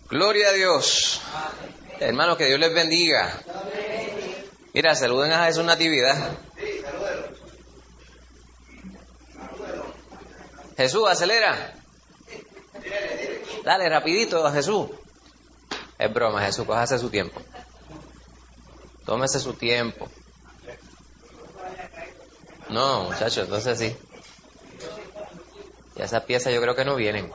Gloria a Dios. Hermanos, que Dios les bendiga. Mira, saluden a Jesús Natividad. Jesús, acelera. Dale, rapidito a Jesús. Es broma, Jesús, cójase su tiempo. Tómese su tiempo. No, muchachos, entonces sí. Y esas piezas yo creo que no vienen.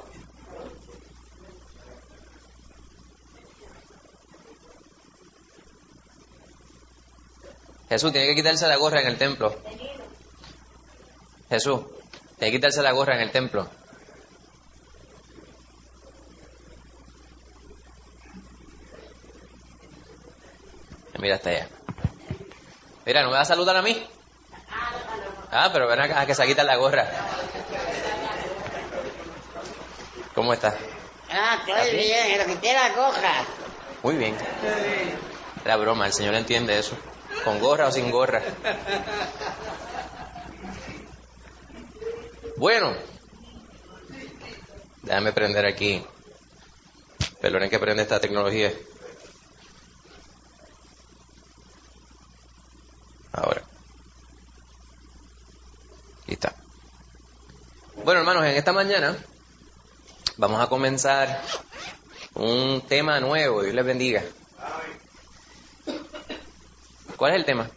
Jesús, tiene que quitarse la gorra en el templo. Jesús, tiene que quitarse la gorra en el templo. Mira, hasta allá. Mira, ¿no me vas a saludar a mí? Pero ven acá, a que se quita la gorra. ¿Cómo estás? Estoy bien, lo quité la gorra. Muy bien. Era broma, el Señor entiende eso. ¿Con gorra o sin gorra? Bueno. Déjame prender aquí. Perdonen que prende esta tecnología. Ahora. Aquí está. Bueno, hermanos, en esta mañana vamos a comenzar un tema nuevo. Dios les bendiga. ¿Cuál es el tema?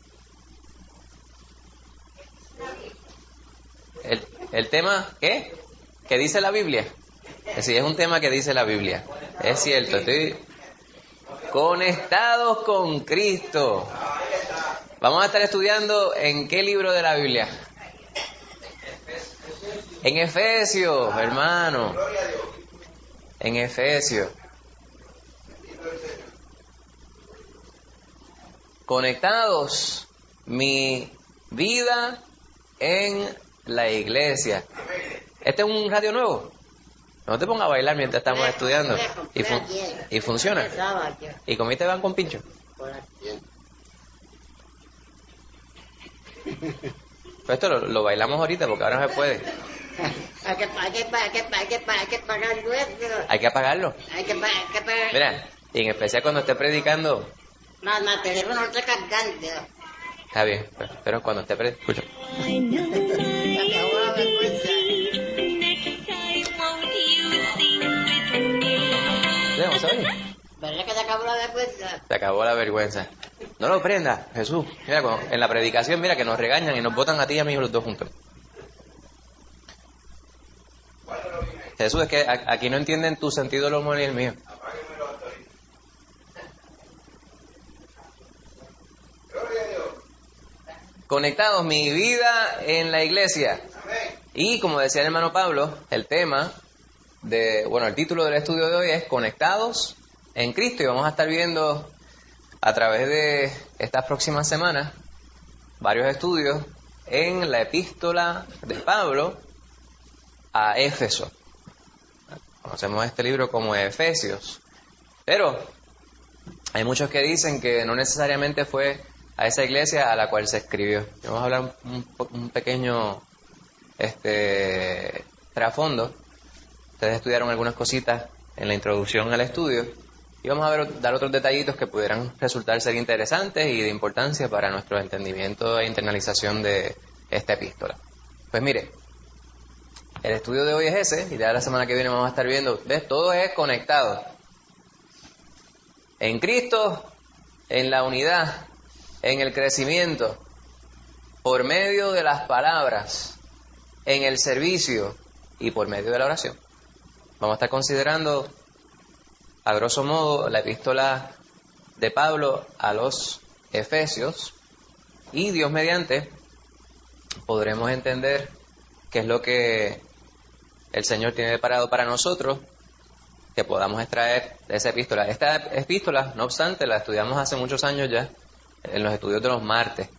¿El tema qué? ¿Qué dice la Biblia? Sí, es un tema que dice la Biblia. Es cierto, estoy conectados con Cristo. Vamos a estar estudiando en qué libro de la Biblia. En Efesios, hermano. En Efesios. Conectados, mi vida en la iglesia. Este es un radio nuevo. No te pongas a bailar mientras estamos estudiando. Y funciona. ¿Y comiste pan con pincho? Pues esto lo bailamos ahorita porque ahora no se puede. Hay que pagar nuestro. Hay que apagarlo. Hay que pagar. Mira, y en especial cuando esté predicando. No, el teléfono está cargando. Está bien, pero cuando esté predicando. Escucha. ¿Vamos a ver? ¿Verdad que se acabó la vergüenza? Se acabó la vergüenza. No lo prenda, Jesús. Mira, en la predicación, mira que nos regañan y nos botan a ti y a mí los dos juntos. Jesús, es que aquí no entienden tu sentido del humor ni el mío. Conectados, mi vida en la iglesia. Y como decía el hermano Pablo, el tema el título del estudio de hoy es Conectados en Cristo. Y vamos a estar viendo a través de estas próximas semanas varios estudios en la epístola de Pablo a Éfeso. Conocemos este libro como Efesios, pero hay muchos que dicen que no necesariamente fue a esa iglesia a la cual se escribió. Vamos a hablar un pequeño trasfondo. Ustedes estudiaron algunas cositas en la introducción al estudio y vamos a dar otros detallitos que pudieran resultar ser interesantes y de importancia para nuestro entendimiento e internalización de esta epístola. Pues mire, el estudio de hoy es ese, y ya la semana que viene vamos a estar viendo, ¿ves? Todo es conectado. En Cristo, en la unidad, en el crecimiento, por medio de las palabras, en el servicio y por medio de la oración. Vamos a estar considerando, a grosso modo, la epístola de Pablo a los Efesios, y Dios mediante podremos entender qué es lo que el Señor tiene preparado para nosotros, que podamos extraer de esa epístola. Esta epístola, no obstante, la estudiamos hace muchos años ya, en los estudios de los martes.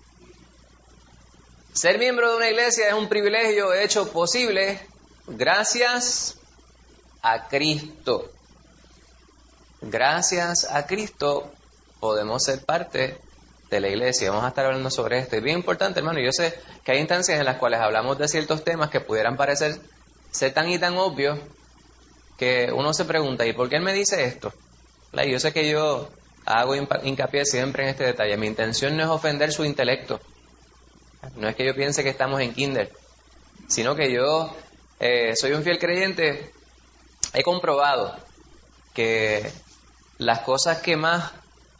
Ser miembro de una iglesia es un privilegio hecho posible gracias a Cristo. Gracias a Cristo podemos ser parte de la iglesia. Vamos a estar hablando sobre esto. Es bien importante, hermano. Yo sé que hay instancias en las cuales hablamos de ciertos temas que pudieran parecer ser tan y tan obvios que uno se pregunta, ¿y por qué él me dice esto? Y yo sé que yo hago hincapié siempre en este detalle. Mi intención no es ofender su intelecto. No es que yo piense que estamos en kinder, sino que yo soy un fiel creyente. He comprobado que las cosas que más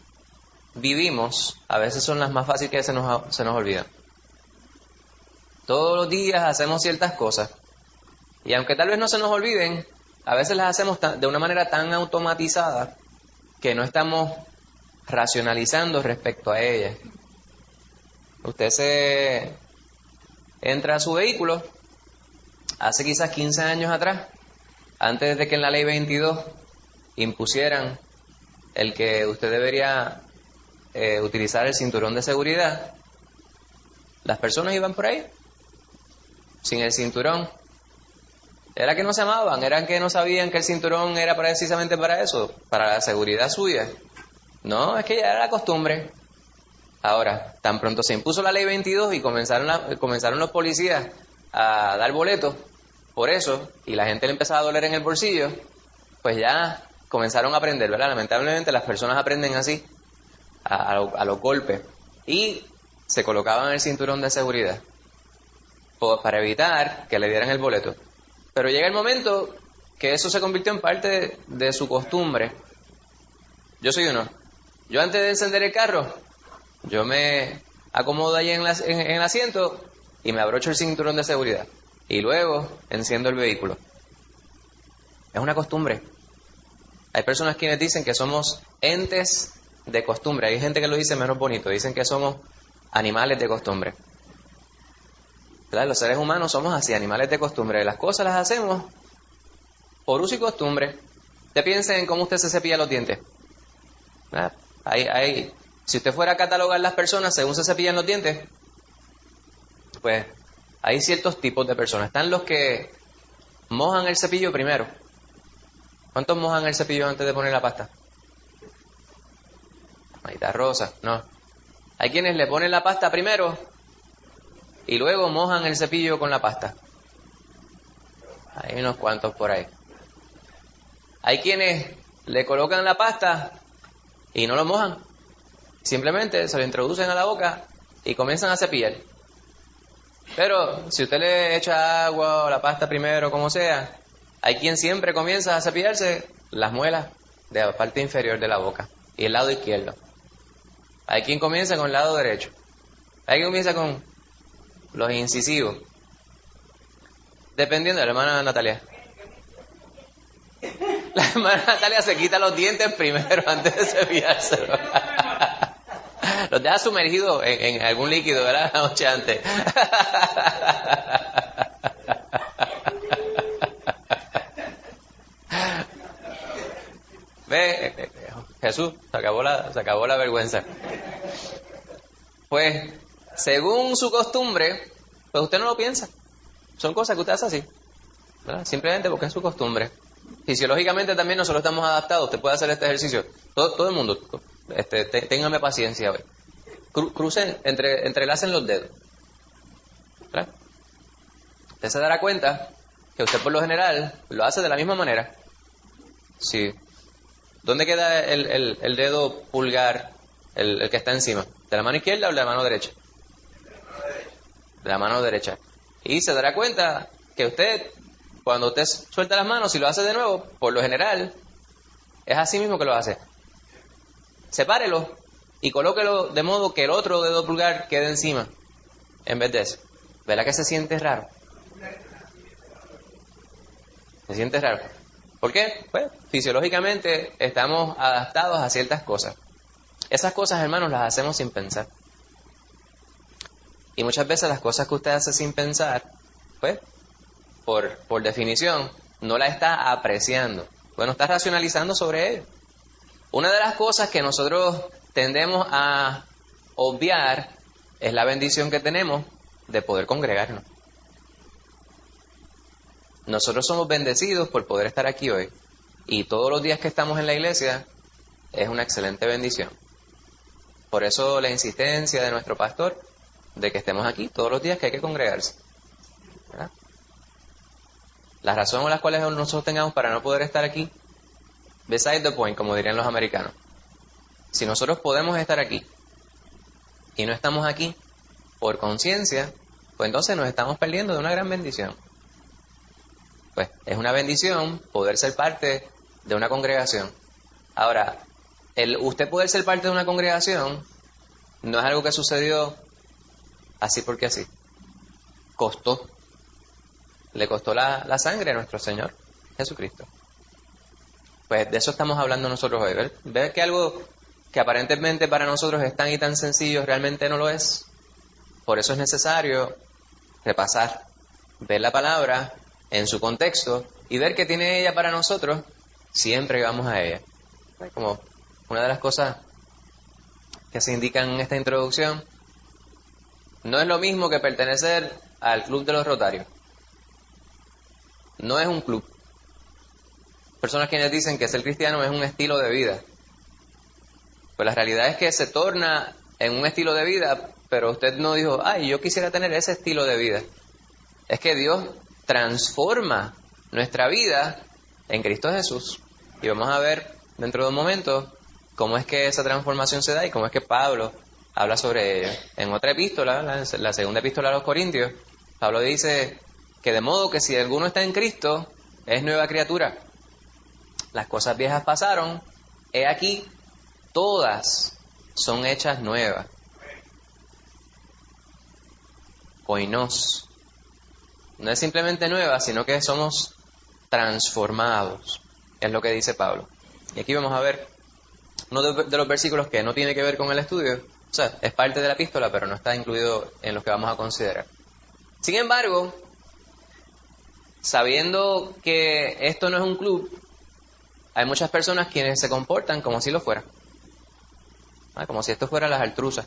vivimos a veces son las más fáciles que se nos olvidan. Todos los días hacemos ciertas cosas y aunque tal vez no se nos olviden, a veces las hacemos de una manera tan automatizada que no estamos racionalizando respecto a ellas. Usted se entra a su vehículo hace quizás 15 años atrás, antes de que en la ley 22 impusieran el que usted debería utilizar el cinturón de seguridad. Las personas iban por ahí sin el cinturón. Era que no se amaban, eran que no sabían que el cinturón era precisamente para eso, para la seguridad suya. No, es que ya era la costumbre. Ahora, tan pronto se impuso la ley 22 y comenzaron los policías a dar boletos por eso, y la gente le empezaba a doler en el bolsillo, pues ya comenzaron a aprender, ¿verdad? Lamentablemente las personas aprenden así, a los golpes, y se colocaban el cinturón de seguridad para evitar que le dieran el boleto. Pero llega el momento que eso se convirtió en parte de su costumbre. Yo soy uno. Yo antes de encender el carro, yo me acomodo ahí en el asiento y me abrocho el cinturón de seguridad. Y luego enciendo el vehículo. Es una costumbre. Hay personas quienes dicen que somos entes de costumbre. Hay gente que lo dice menos bonito. Dicen que somos animales de costumbre. ¿Verdad? Los seres humanos somos así, animales de costumbre. Las cosas las hacemos por uso y costumbre. Usted piense en cómo usted se cepilla los dientes. ¿Verdad? Si usted fuera a catalogar las personas según se cepillan los dientes, pues hay ciertos tipos de personas. Están los que mojan el cepillo primero. ¿Cuántos mojan el cepillo antes de poner la pasta? Manita rosa, no. Hay quienes le ponen la pasta primero y luego mojan el cepillo con la pasta. Hay unos cuantos por ahí. Hay quienes le colocan la pasta y no lo mojan. Simplemente se lo introducen a la boca y comienzan a cepillar. Pero si usted le echa agua o la pasta primero, como sea, hay quien siempre comienza a cepillarse las muelas de la parte inferior de la boca y el lado izquierdo. Hay quien comienza con el lado derecho. Hay quien comienza con los incisivos. Dependiendo de la hermana Natalia. La hermana Natalia se quita los dientes primero antes de cepillárselo. Los deja sumergidos en algún líquido, ¿verdad? La noche antes. Ve, Jesús, se acabó la vergüenza. Pues, según su costumbre, pues usted no lo piensa. Son cosas que usted hace así, ¿verdad? Simplemente porque es su costumbre. Fisiológicamente también nosotros estamos adaptados. Usted puede hacer este ejercicio. Todo el mundo, téngame paciencia hoy. Crucen, entrelacen los dedos, ¿verdad? Usted se dará cuenta que usted por lo general lo hace de la misma manera. Sí. ¿Dónde queda el dedo pulgar, el que está encima? ¿De la mano izquierda o de la mano derecha? De la mano derecha. Y se dará cuenta que usted, cuando usted suelta las manos y lo hace de nuevo, por lo general, es así mismo que lo hace. Sepárelo y colóquelo de modo que el otro dedo pulgar quede encima, en vez de eso. ¿Verdad que se siente raro? Se siente raro. ¿Por qué? Pues fisiológicamente estamos adaptados a ciertas cosas. Esas cosas, hermanos, las hacemos sin pensar. Y muchas veces las cosas que usted hace sin pensar, pues, por definición, no la está apreciando. Bueno, está racionalizando sobre ello. Una de las cosas que nosotros tendemos a obviar es la bendición que tenemos de poder congregarnos. Nosotros somos bendecidos por poder estar aquí hoy. Y todos los días que estamos en la iglesia es una excelente bendición. Por eso la insistencia de nuestro pastor de que estemos aquí todos los días, que hay que congregarse, ¿verdad? La razón por la cual nosotros tengamos para no poder estar aquí, beside the point, como dirían los americanos. Si nosotros podemos estar aquí y no estamos aquí por conciencia, pues entonces nos estamos perdiendo de una gran bendición. Pues es una bendición poder ser parte de una congregación. Ahora, usted poder ser parte de una congregación no es algo que sucedió así porque así. Costó. Le costó la sangre a nuestro Señor Jesucristo. Pues de eso estamos hablando nosotros hoy. ¿Ver que algo que aparentemente para nosotros es tan y tan sencillo realmente no lo es? Por eso es necesario repasar, ver la palabra en su contexto y ver qué tiene ella para nosotros siempre que vamos a ella. Como una de las cosas que se indican en esta introducción, no es lo mismo que pertenecer al club de los Rotarios. No es un club. Personas quienes dicen que ser cristiano es un estilo de vida. Pues la realidad es que se torna en un estilo de vida, pero usted no dijo, ay, yo quisiera tener ese estilo de vida. Es que Dios transforma nuestra vida en Cristo Jesús. Y vamos a ver dentro de un momento cómo es que esa transformación se da y cómo es que Pablo habla sobre ello. En otra epístola, la segunda epístola a los Corintios, Pablo dice que de modo que si alguno está en Cristo, es nueva criatura. Las cosas viejas pasaron, he aquí, todas son hechas nuevas. Koinos. No es simplemente nueva, sino que somos transformados. Es lo que dice Pablo. Y aquí vamos a ver uno de los versículos que no tiene que ver con el estudio. O sea, es parte de la epístola, pero no está incluido en los que vamos a considerar. Sin embargo, sabiendo que esto no es un club, hay muchas personas quienes se comportan como si lo fuera. Como si esto fuera las Altruzas.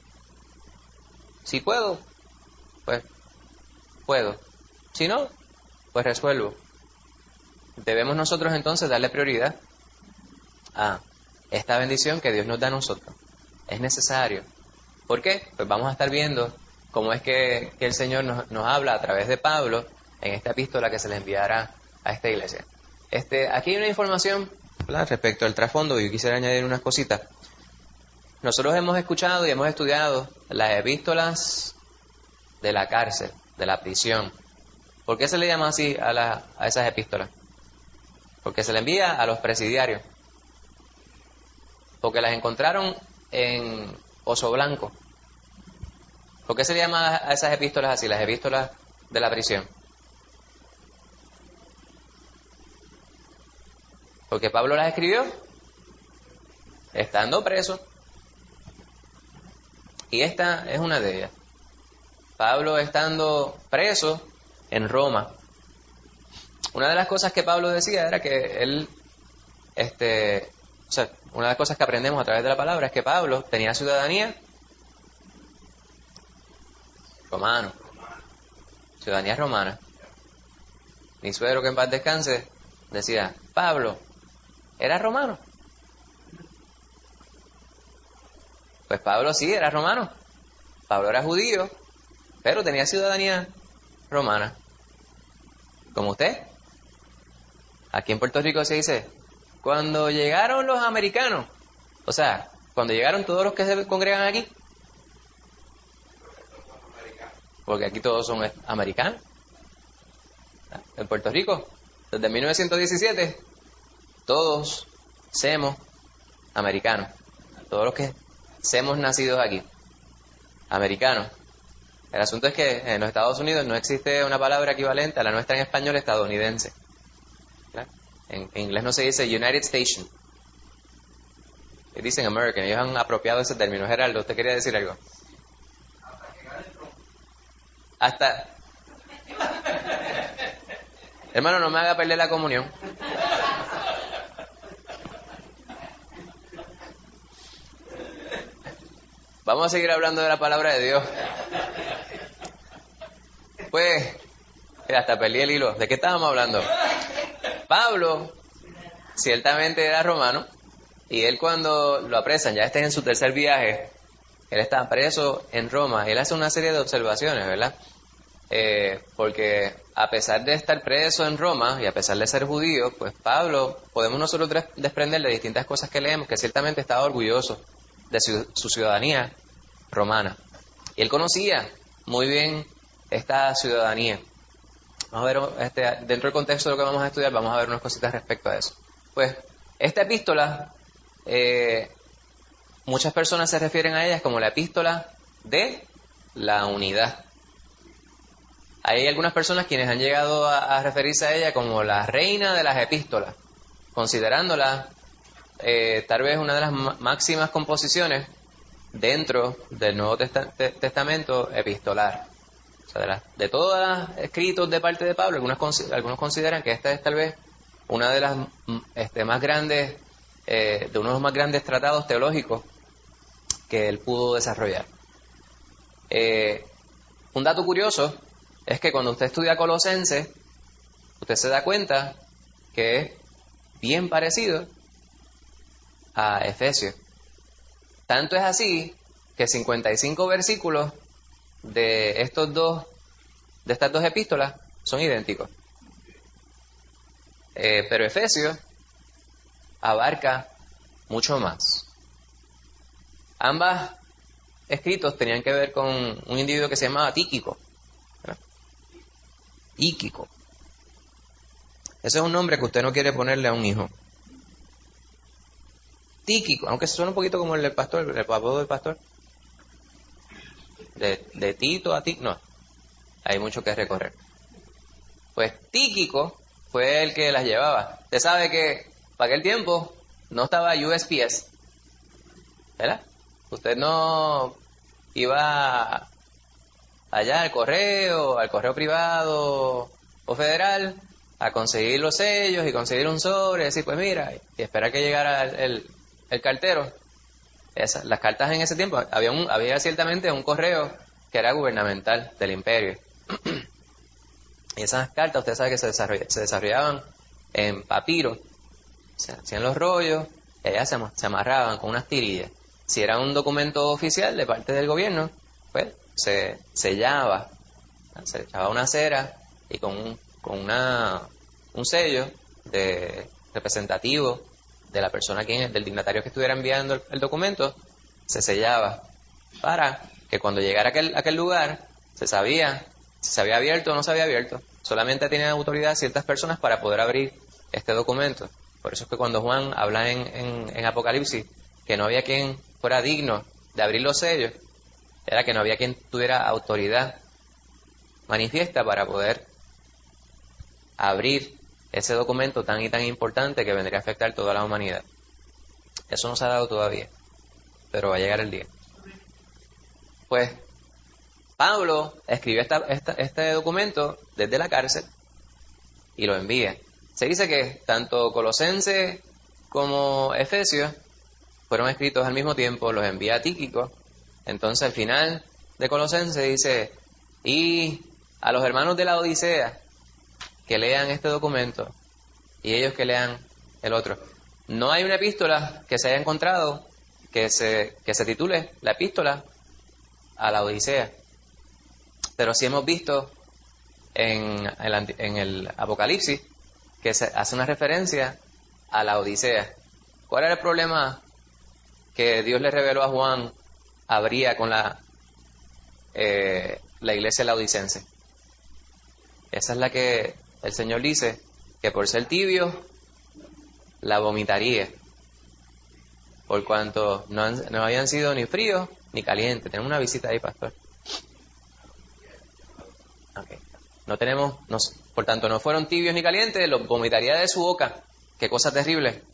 Si puedo, pues puedo. Si no, pues resuelvo. Debemos nosotros entonces darle prioridad a esta bendición que Dios nos da a nosotros. Es necesario. ¿Por qué? Pues vamos a estar viendo cómo es que el Señor nos habla a través de Pablo en esta epístola que se le enviará a esta iglesia. Aquí hay una información, ¿verdad?, respecto al trasfondo, y yo quisiera añadir unas cositas. Nosotros hemos escuchado y hemos estudiado las epístolas de la cárcel, de la prisión. ¿Por qué se le llama así a esas epístolas? Porque se le envía a los presidiarios. Porque las encontraron en Oso Blanco. ¿Por qué se le llama a esas epístolas así, las epístolas de la prisión? Porque Pablo las escribió estando preso. Y esta es una de ellas. Pablo estando preso en Roma. Una de las cosas que Pablo decía era que él, una de las cosas que aprendemos a través de la palabra es que Pablo tenía ciudadanía romana. Ciudadanía romana. Mi suegro, que en paz descanse, decía, Pablo, ¿era romano? Pues Pablo sí, era romano. Pablo era judío, pero tenía ciudadanía romana. Como usted. Aquí en Puerto Rico se dice, cuando llegaron los americanos, o sea, cuando llegaron todos los que se congregan aquí, porque aquí todos son americanos. En Puerto Rico, desde 1917, todos somos americanos. Todos los que somos nacidos aquí, americanos. El asunto es que en los Estados Unidos no existe una palabra equivalente a la nuestra en español, estadounidense. En inglés no se dice United States. Dicen American. Ellos han apropiado ese término. Geraldo, ¿usted quería decir algo? Hasta... Hermano, no me haga perder la comunión. Vamos a seguir hablando de la palabra de Dios. Pues, hasta perdí el hilo. ¿De qué estábamos hablando? Pablo, ciertamente era romano, y él cuando lo apresan, ya en su tercer viaje, él está preso en Roma, él hace una serie de observaciones, ¿verdad? porque a pesar de estar preso en Roma y a pesar de ser judío, pues Pablo, podemos nosotros desprender de distintas cosas que leemos, que ciertamente estaba orgulloso de su ciudadanía romana. Y él conocía muy bien esta ciudadanía. Vamos a ver, dentro del contexto de lo que vamos a estudiar, vamos a ver unas cositas respecto a eso. Pues, esta epístola, muchas personas se refieren a ella como la epístola de la unidad. Hay algunas personas quienes han llegado a referirse a ella como la reina de las epístolas, considerándola tal vez una de las máximas composiciones dentro del Nuevo Testamento epistolar. O sea, de todos los escritos de parte de Pablo, algunos consideran que esta es tal vez una de las más grandes, de uno de los más grandes tratados teológicos que él pudo desarrollar. Un dato curioso es que cuando usted estudia Colosenses, usted se da cuenta que es bien parecido a Efesios. Tanto es así que 55 versículos de estas dos epístolas son idénticos. Pero Efesios abarca mucho más. Ambas escritos tenían que ver con un individuo que se llamaba Tíquico. Tíquico. Ese es un nombre que usted no quiere ponerle a un hijo. Tíquico, aunque suena un poquito como el del pastor, el apodo del pastor. De Tito a Tíquico, no. Hay mucho que recorrer. Pues Tíquico fue el que las llevaba. Usted sabe que para aquel tiempo no estaba USPS, ¿verdad? Usted no iba allá al correo privado o federal a conseguir los sellos y conseguir un sobre y decir, pues mira, y esperar que llegara el cartero. Las cartas en ese tiempo, había ciertamente un correo que era gubernamental del imperio. Y esas cartas, usted sabe que se desarrollaban en papiro, se hacían los rollos y allá se amarraban con unas tirillas. Si era un documento oficial de parte del gobierno, pues se sellaba, se echaba una cera y con un sello representativo de la persona del dignatario que estuviera enviando el documento, se sellaba para que cuando llegara a aquel lugar se sabía si se había abierto o no se había abierto. Solamente tenían autoridad ciertas personas para poder abrir este documento. Por eso es que cuando Juan habla en Apocalipsis que no había quien fuera digno de abrir los sellos, era que no había quien tuviera autoridad manifiesta para poder abrir ese documento tan y tan importante que vendría a afectar toda la humanidad. Eso no se ha dado todavía, pero va a llegar el día. Pues Pablo escribió este documento desde la cárcel y lo envía. Se dice que tanto Colosenses como Efesios fueron escritos al mismo tiempo, los envía a Tíquico. Entonces al final de Colosenses dice, y a los hermanos de la Odisea que lean este documento y ellos que lean el otro. No hay una epístola que se haya encontrado que se titule la epístola a la Odisea, pero sí hemos visto en el Apocalipsis que se hace una referencia a la Odisea. ¿Cuál era el problema que Dios le reveló a Juan habría con la iglesia laodicense? Esa es la que el Señor dice que por ser tibio la vomitaría, por cuanto no habían sido ni fríos ni calientes. Tenemos una visita ahí, pastor. Okay. Por tanto, no fueron tibios ni calientes, los vomitaría de su boca. Qué cosa terrible.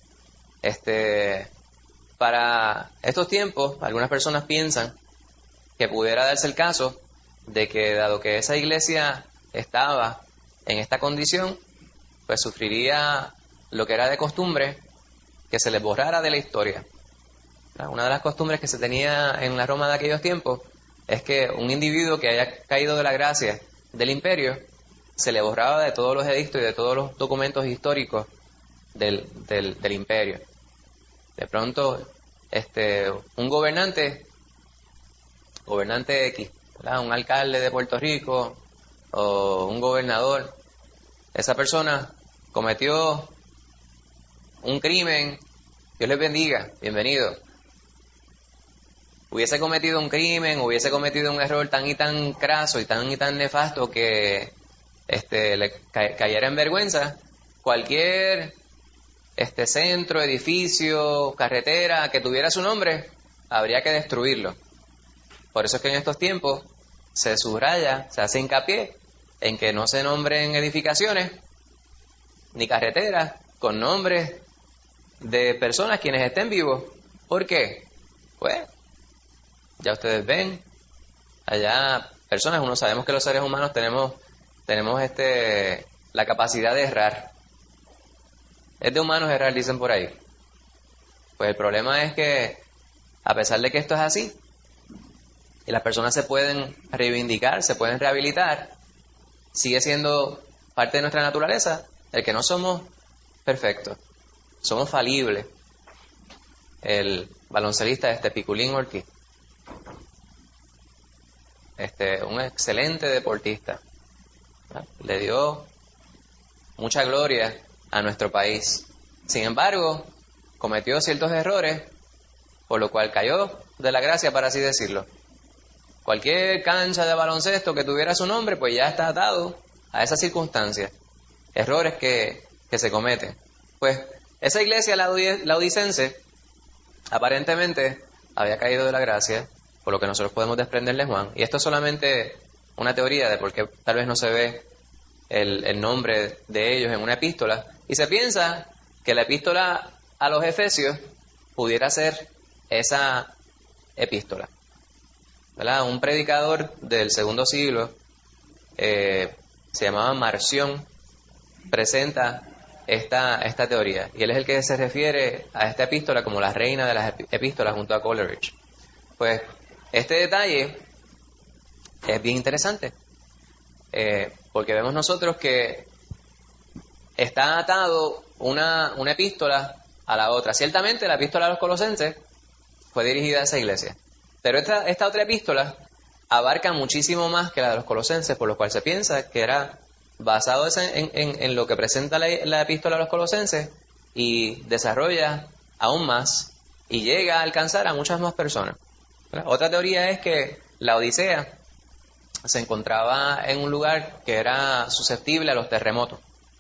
Para estos tiempos, algunas personas piensan que pudiera darse el caso de que, dado que esa iglesia estaba en esta condición, pues sufriría lo que era de costumbre, que se les borrara de la historia. Una de las costumbres que se tenía en la Roma de aquellos tiempos es que un individuo que haya caído de la gracia del imperio se le borraba de todos los edictos y de todos los documentos históricos del imperio. De pronto, un gobernante X, ¿verdad? Un alcalde de Puerto Rico o un gobernador, esa persona cometió un crimen, Dios les bendiga, bienvenido. Hubiese cometido un crimen, hubiese cometido un error tan y tan craso y tan nefasto que le cayera en vergüenza, cualquier centro, edificio, carretera que tuviera su nombre, habría que destruirlo. Por eso es que en estos tiempos se subraya, se hace hincapié en que no se nombren edificaciones ni carreteras con nombres de personas quienes estén vivos. ¿Por qué? Pues ya ustedes ven, allá personas, uno sabemos que los seres humanos tenemos la capacidad de errar. Es de humanos errar, dicen por ahí. Pues el problema es que, a pesar de que esto es así, y las personas se pueden reivindicar, se pueden rehabilitar, sigue siendo parte de nuestra naturaleza el que no somos perfectos, somos falibles. El baloncelista Piculín Ortiz, un excelente deportista, ¿verdad? Le dio mucha gloria a nuestro país. Sin embargo, cometió ciertos errores, por lo cual cayó de la gracia, para así decirlo. Cualquier cancha de baloncesto que tuviera su nombre, pues ya está atado a esas circunstancias, errores que se cometen. Pues esa iglesia laodicense aparentemente había caído de la gracia, por lo que nosotros podemos desprender de Juan. Y esto es solamente una teoría de por qué tal vez no se ve el nombre de ellos en una epístola. Y se piensa que la epístola a los Efesios pudiera ser esa epístola, ¿verdad? Un predicador del segundo siglo, se llamaba Marción, presenta esta teoría. Y él es el que se refiere a esta epístola como la reina de las epístolas junto a Coleridge. Pues este detalle es bien interesante, porque vemos nosotros que está atado una epístola a la otra. Ciertamente la epístola a los Colosenses fue dirigida a esa iglesia, pero esta otra epístola abarca muchísimo más que la de los Colosenses, por lo cual se piensa que era basado en lo que presenta la epístola a los Colosenses, y desarrolla aún más y llega a alcanzar a muchas más personas. Otra teoría es que la Odisea se encontraba en un lugar que era susceptible a los terremotos,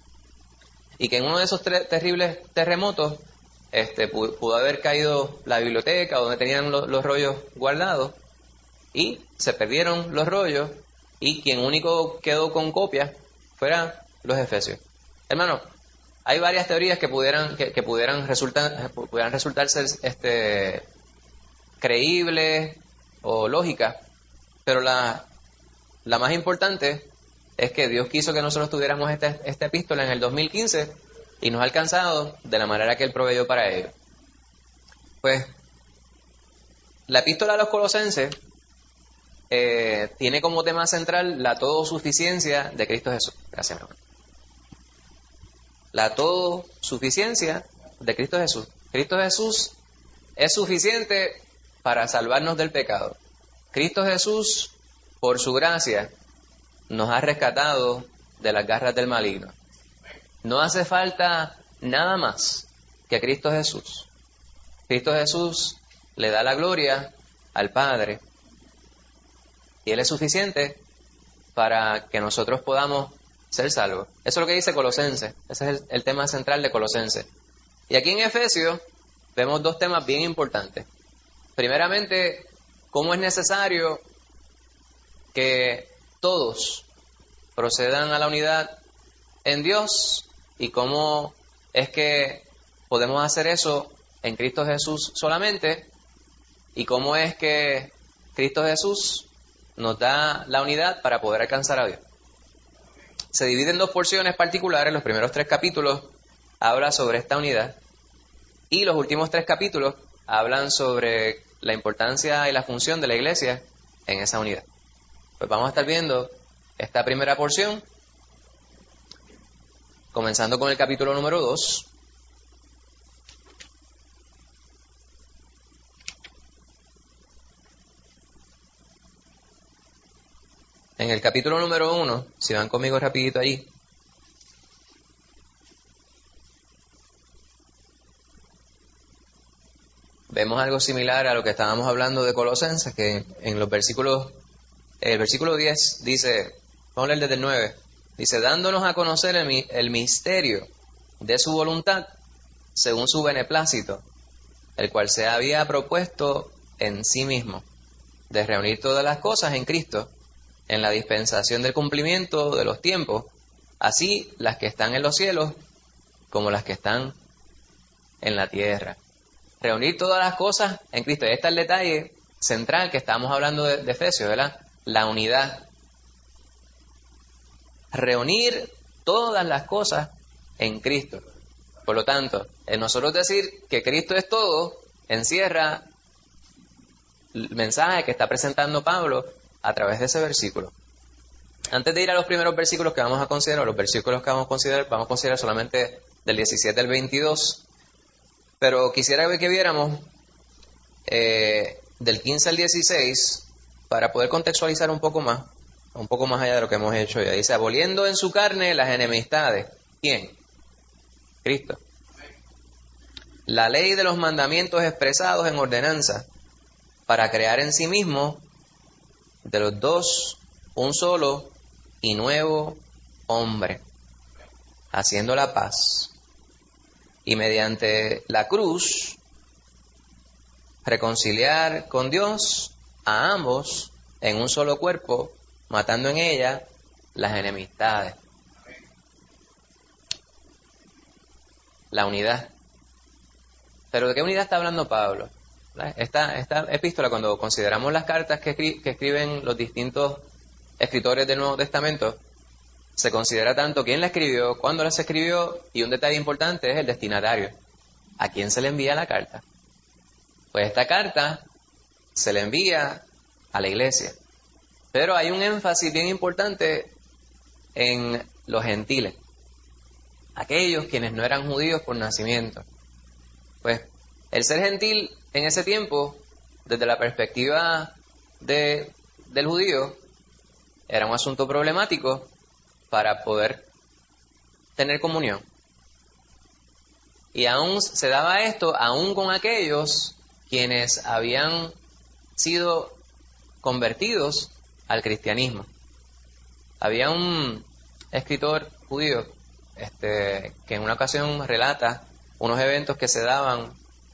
y que en uno de esos terribles terremotos pudo haber caído la biblioteca donde tenían los rollos guardados, y se perdieron los rollos, y quien único quedó con copias fueran los efesios. Hermano, hay varias teorías que pudieran resultar ser creíbles o lógicas, pero la más importante es que Dios quiso que nosotros tuviéramos esta epístola en el 2015 y nos ha alcanzado de la manera que Él proveyó para ello. Pues la epístola a los Colosenses tiene como tema central la todosuficiencia de Cristo Jesús. Gracias, hermano. La todosuficiencia de Cristo Jesús. Cristo Jesús es suficiente para salvarnos del pecado. Cristo Jesús, por su gracia, nos ha rescatado de las garras del maligno. No hace falta nada más que Cristo Jesús. Cristo Jesús le da la gloria al Padre, y Él es suficiente para que nosotros podamos ser salvos. Eso es lo que dice Colosenses. Ese es el tema central de Colosenses. Y aquí en Efesios vemos dos temas bien importantes. Primeramente, cómo es necesario que todos procedan a la unidad en Dios, y cómo es que podemos hacer eso en Cristo Jesús solamente, y cómo es que Cristo Jesús nos da la unidad para poder alcanzar a Dios. Se divide en dos porciones particulares. Los primeros 3 capítulos hablan sobre esta unidad, y los últimos 3 capítulos hablan sobre la importancia y la función de la iglesia en esa unidad. Pues vamos a estar viendo esta primera porción, comenzando con el capítulo número 2. En En el capítulo número 1, si van conmigo rapidito allí, vemos algo similar a lo que estábamos hablando de Colosenses, que en los versículos, el versículo 10 dice, vamos a leer desde el 9, dice, dándonos a conocer el misterio de su voluntad, según su beneplácito, el cual se había propuesto en sí mismo, de reunir todas las cosas en Cristo, en la dispensación del cumplimiento de los tiempos, así las que están en los cielos, como las que están en la tierra. Reunir todas las cosas en Cristo. Y este es el detalle central que estamos hablando de Efesios, ¿verdad? La unidad. Reunir todas las cosas en Cristo. Por lo tanto, en nosotros decir que Cristo es todo, encierra el mensaje que está presentando Pablo a través de ese versículo. Antes de ir a los primeros versículos que vamos a considerar, vamos a considerar solamente del 17 al 22. Pero quisiera que viéramos del 15 al 16 para poder contextualizar un poco más allá de lo que hemos hecho ya. Dice, aboliendo en su carne las enemistades. ¿Quién? Cristo. La ley de los mandamientos expresados en ordenanza, para crear en sí mismo de los dos un solo y nuevo hombre, haciendo la paz. Y mediante la cruz, reconciliar con Dios a ambos en un solo cuerpo, matando en ella las enemistades. La unidad. ¿Pero de qué unidad está hablando Pablo? Esta epístola, cuando consideramos las cartas que escriben los distintos escritores del Nuevo Testamento, se considera tanto quién la escribió, cuándo la escribió, y un detalle importante es el destinatario. ¿A quién se le envía la carta? Pues esta carta se le envía a la iglesia. Pero hay un énfasis bien importante en los gentiles, aquellos quienes no eran judíos por nacimiento. Pues el ser gentil en ese tiempo, desde la perspectiva del judío, era un asunto problemático para poder tener comunión. Y aún se daba esto aún con aquellos quienes habían sido convertidos al cristianismo. Había un escritor judío que en una ocasión relata unos eventos que se daban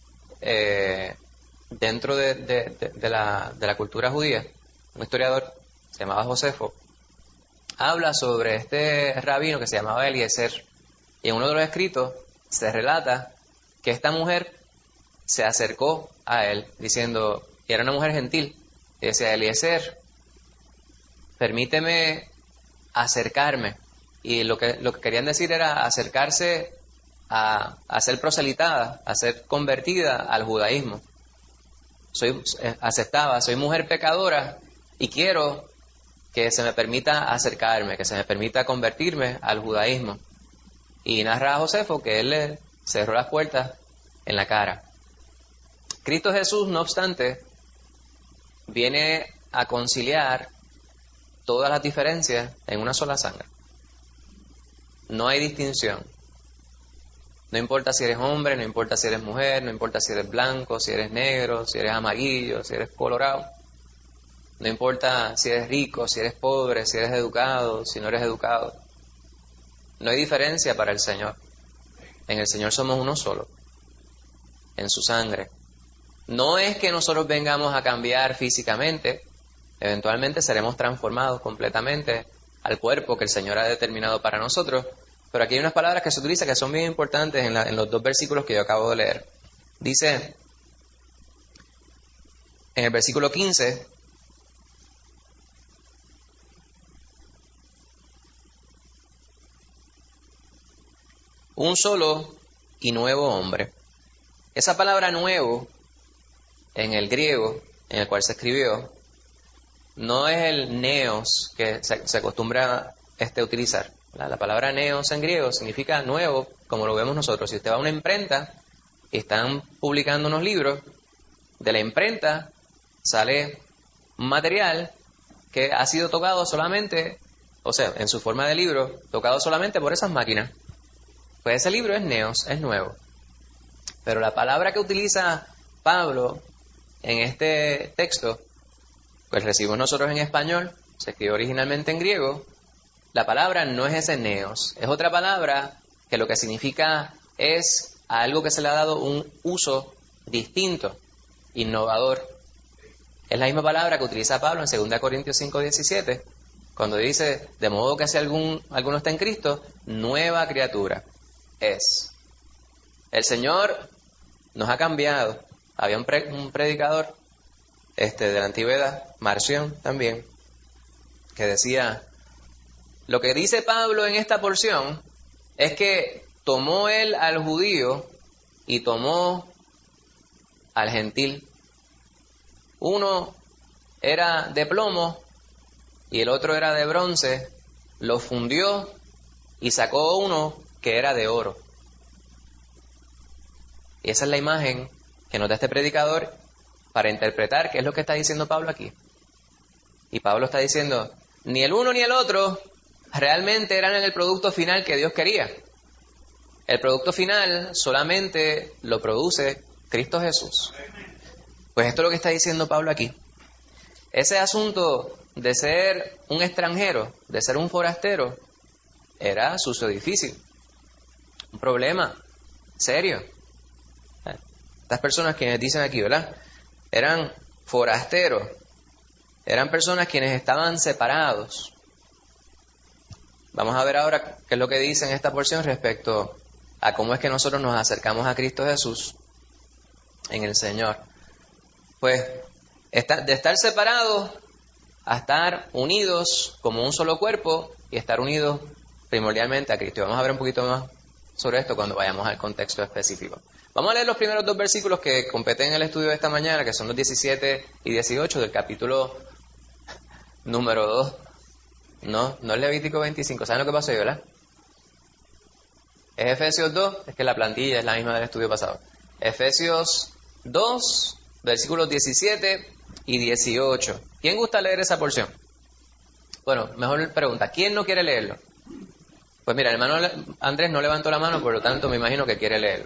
dentro de la cultura judía. Un historiador se llamaba Josefo habla sobre este rabino que se llamaba Eliezer, y en uno de los escritos se relata que esta mujer se acercó a él diciendo, y era una mujer gentil, y decía, Eliezer, permíteme acercarme. Y lo que querían decir era acercarse a ser proselitada, a ser convertida al judaísmo. Soy mujer pecadora y quiero que se me permita acercarme, que se me permita convertirme al judaísmo. Y narra a Josefo que él le cerró las puertas en la cara. Cristo Jesús, no obstante, viene a conciliar todas las diferencias en una sola sangre. No hay distinción. No importa si eres hombre, no importa si eres mujer, no importa si eres blanco, si eres negro, si eres amarillo, si eres colorado. No importa si eres rico, si eres pobre, si eres educado, si no eres educado. No hay diferencia para el Señor. En el Señor somos uno solo, en su sangre. No es que nosotros vengamos a cambiar físicamente, eventualmente seremos transformados completamente al cuerpo que el Señor ha determinado para nosotros, pero aquí hay unas palabras que se utilizan que son bien importantes en los dos versículos que yo acabo de leer. Dice, en el versículo 15, un solo y nuevo hombre. Esa palabra nuevo, en el griego, en el cual se escribió, no es el neos que se acostumbra utilizar. La palabra neos en griego significa nuevo, como lo vemos nosotros. Si usted va a una imprenta y están publicando unos libros, de la imprenta sale un material que ha sido tocado solamente, o sea, en su forma de libro, tocado solamente por esas máquinas. Pues ese libro es neos, es nuevo. Pero la palabra que utiliza Pablo en este texto, pues recibimos nosotros en español, se escribió originalmente en griego. La palabra no es ese neos, es otra palabra que lo que significa es a algo que se le ha dado un uso distinto, innovador. Es la misma palabra que utiliza Pablo en 2 Corintios 5:17, cuando dice, de modo que si alguno está en Cristo, nueva criatura es. El Señor nos ha cambiado. Había un predicador de la antigüedad, Marción también, que decía, lo que dice Pablo en esta porción es que tomó él al judío y tomó al gentil. Uno era de plomo y el otro era de bronce, lo fundió y sacó uno que era de oro. Y esa es la imagen que nos da este predicador para interpretar qué es lo que está diciendo Pablo aquí. Y Pablo está diciendo, ni el uno ni el otro realmente eran el producto final que Dios quería. El producto final solamente lo produce Cristo Jesús. Pues esto es lo que está diciendo Pablo aquí. Ese asunto de ser un extranjero, de ser un forastero, era sucio difícil. Un problema serio. Estas personas quienes dicen aquí, ¿verdad? Eran forasteros. Eran personas quienes estaban separados. Vamos a ver ahora qué es lo que dice en esta porción respecto a cómo es que nosotros nos acercamos a Cristo Jesús en el Señor. Pues de estar separados a estar unidos como un solo cuerpo y estar unidos primordialmente a Cristo. Y vamos a ver un poquito más sobre esto cuando vayamos al contexto específico. Vamos a leer los primeros dos versículos que competen en el estudio de esta mañana, que son los 17 y 18 del capítulo número 2. No es Levítico 25. ¿Saben lo que pasó ahí, verdad? Es Efesios 2, es que la plantilla es la misma del estudio pasado. Efesios 2, versículos 17 y 18. ¿Quién gusta leer esa porción? Bueno, mejor pregunta, ¿quién no quiere leerlo? Pues mira, el hermano Andrés no levantó la mano, por lo tanto me imagino que quiere leerlo.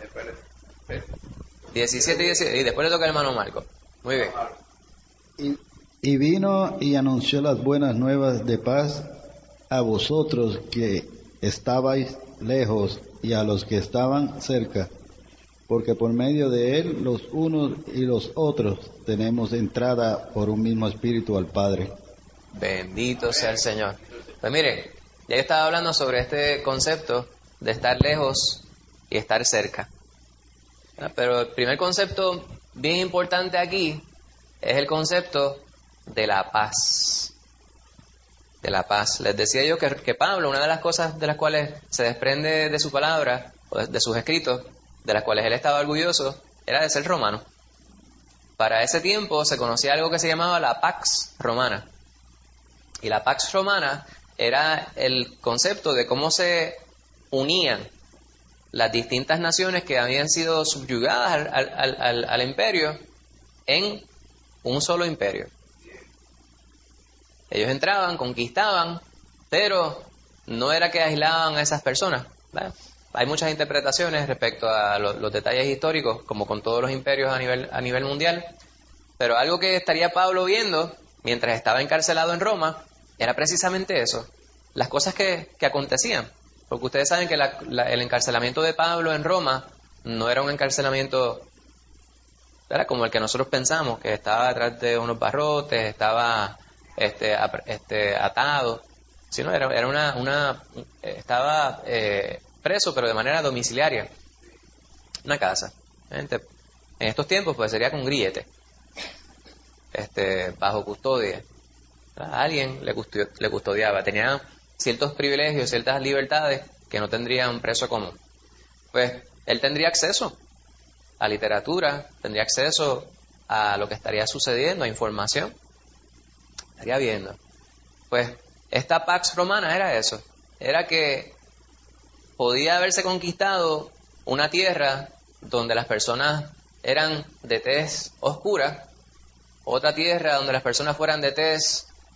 17 y 18, y después le toca al hermano Marco. Muy bien. Y vino y anunció las buenas nuevas de paz a vosotros que estabais lejos y a los que estaban cerca, porque por medio de él los unos y los otros tenemos entrada por un mismo espíritu al Padre. Bendito sea el Señor. Pues mire, ya yo estaba hablando sobre este concepto de estar lejos y estar cerca. Pero el primer concepto bien importante aquí es el concepto de la paz. De la paz. Les decía yo que Pablo, una de las cosas de las cuales se desprende de su palabra, o de sus escritos, de las cuales él estaba orgulloso, era de ser romano. Para ese tiempo se conocía algo que se llamaba la Pax Romana. Y la Pax Romana era el concepto de cómo se unían las distintas naciones que habían sido subyugadas al imperio en un solo imperio. Ellos entraban, conquistaban, pero no era que aislaban a esas personas, ¿verdad? Hay muchas interpretaciones respecto a los detalles históricos, como con todos los imperios a nivel mundial, pero algo que estaría Pablo viendo mientras estaba encarcelado en Roma era precisamente eso, las cosas que acontecían. Porque ustedes saben que el encarcelamiento de Pablo en Roma no era un encarcelamiento, era como el que nosotros pensamos, que estaba detrás de unos barrotes, estaba atado, sino estaba preso, pero de manera domiciliaria, una casa. En estos tiempos pues sería con grillete, bajo custodia. A alguien le custodiaba, tenía ciertos privilegios, ciertas libertades que no tendría un preso común. Pues él tendría acceso a literatura, tendría acceso a lo que estaría sucediendo, a información, estaría viendo. Pues esta Pax Romana era eso, era que podía haberse conquistado una tierra donde las personas eran de tez oscura, otra tierra donde las personas fueran de tez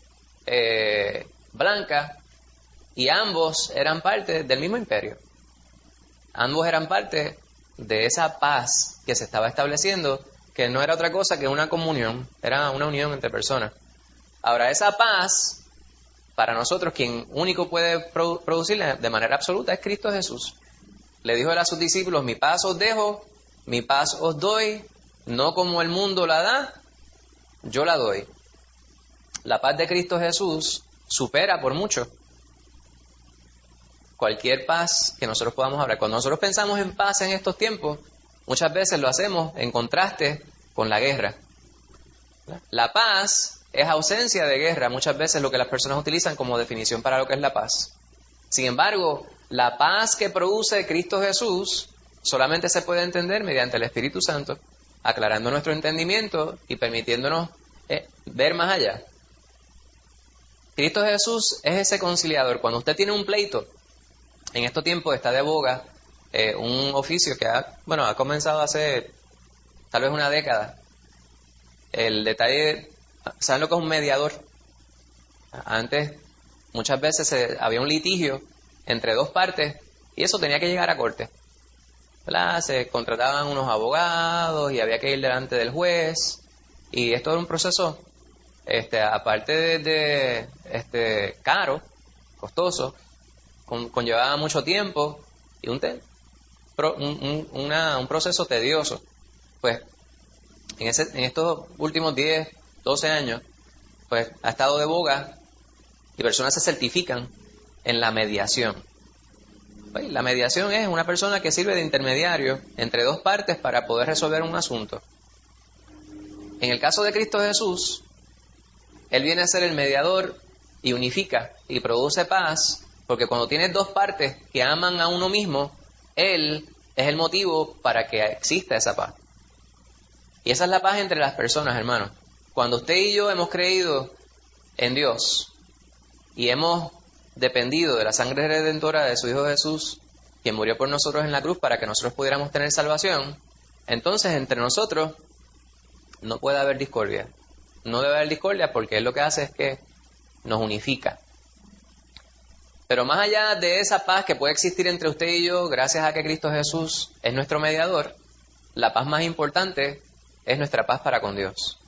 blanca, y ambos eran parte del mismo imperio. Ambos eran parte de esa paz que se estaba estableciendo, que no era otra cosa que una comunión, era una unión entre personas. Ahora, esa paz, para nosotros, quien único puede producirla de manera absoluta es Cristo Jesús. Le dijo él a sus discípulos: mi paz os dejo, mi paz os doy, no como el mundo la da, yo la doy. La paz de Cristo Jesús supera por mucho cualquier paz que nosotros podamos hablar. Cuando nosotros pensamos en paz en estos tiempos, muchas veces lo hacemos en contraste con la guerra. La paz es ausencia de guerra, muchas veces lo que las personas utilizan como definición para lo que es la paz. Sin embargo, la paz que produce Cristo Jesús solamente se puede entender mediante el Espíritu Santo, aclarando nuestro entendimiento y permitiéndonos ver más allá. Cristo Jesús es ese conciliador. Cuando usted tiene un pleito, en estos tiempos está de boga un oficio que ha comenzado hace tal vez una década. El detalle, ¿saben lo que es un mediador? Antes, muchas veces había un litigio entre dos partes y eso tenía que llegar a corte, ¿verdad? Se contrataban unos abogados y había que ir delante del juez, y esto era un proceso, aparte de caro, costoso, conllevaba mucho tiempo y un proceso tedioso. Pues en estos últimos 10, 12 años, pues ha estado de boga y personas se certifican en la mediación. Pues, la mediación es una persona que sirve de intermediario entre dos partes para poder resolver un asunto. En el caso de Cristo Jesús, Él viene a ser el mediador y unifica y produce paz, porque cuando tienes dos partes que aman a uno mismo, Él es el motivo para que exista esa paz. Y esa es la paz entre las personas, hermanos. Cuando usted y yo hemos creído en Dios y hemos dependido de la sangre redentora de su Hijo Jesús, quien murió por nosotros en la cruz para que nosotros pudiéramos tener salvación, entonces entre nosotros no puede haber discordia. No debe haber discordia porque Él lo que hace es que nos unifica. Pero más allá de esa paz que puede existir entre usted y yo, gracias a que Cristo Jesús es nuestro mediador, la paz más importante es nuestra paz para con Dios.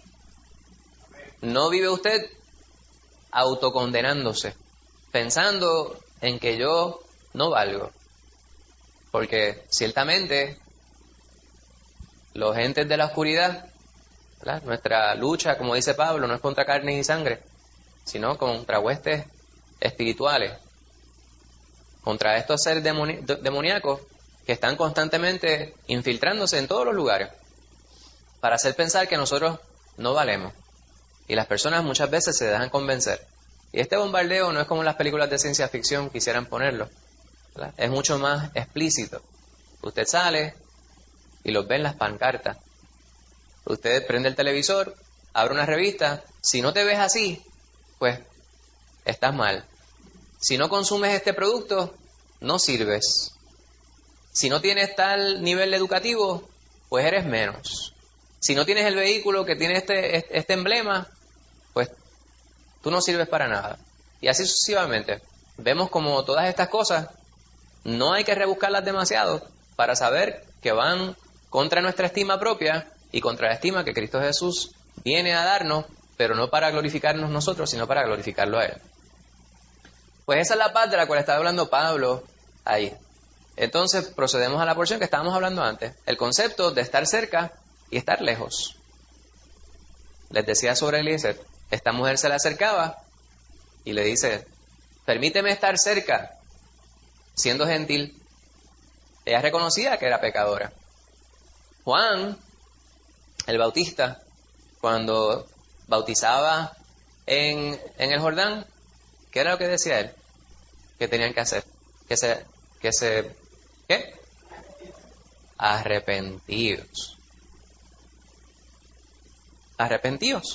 No vive usted autocondenándose, pensando en que yo no valgo. Porque ciertamente los entes de la oscuridad, ¿verdad? Nuestra lucha, como dice Pablo, no es contra carne y sangre, sino contra huestes espirituales, contra estos seres demoníacos que están constantemente infiltrándose en todos los lugares para hacer pensar que nosotros no valemos. Y las personas muchas veces se dejan convencer. Y este bombardeo no es como las películas de ciencia ficción quisieran ponerlo, ¿verdad? Es mucho más explícito. Usted sale y los ve en las pancartas. Usted prende el televisor, abre una revista. Si no te ves así, pues estás mal. Si no consumes este producto, no sirves. Si no tienes tal nivel educativo, pues eres menos. Si no tienes el vehículo que tiene este emblema, pues tú no sirves para nada. Y así sucesivamente. Vemos como todas estas cosas no hay que rebuscarlas demasiado para saber que van contra nuestra estima propia y contra la estima que Cristo Jesús viene a darnos, pero no para glorificarnos nosotros, sino para glorificarlo a Él. Pues esa es la paz de la cual estaba hablando Pablo ahí. Entonces procedemos a la porción que estábamos hablando antes, el concepto de estar cerca y estar lejos. Les decía sobre Eliezer, esta mujer se le acercaba y le dice: permíteme estar cerca, siendo gentil. Ella reconocía que era pecadora. Juan, el Bautista, cuando bautizaba en el Jordán, ¿qué era lo que decía él? ¿Qué tenían que hacer? ¿Qué? Arrepentidos. Arrepentidos.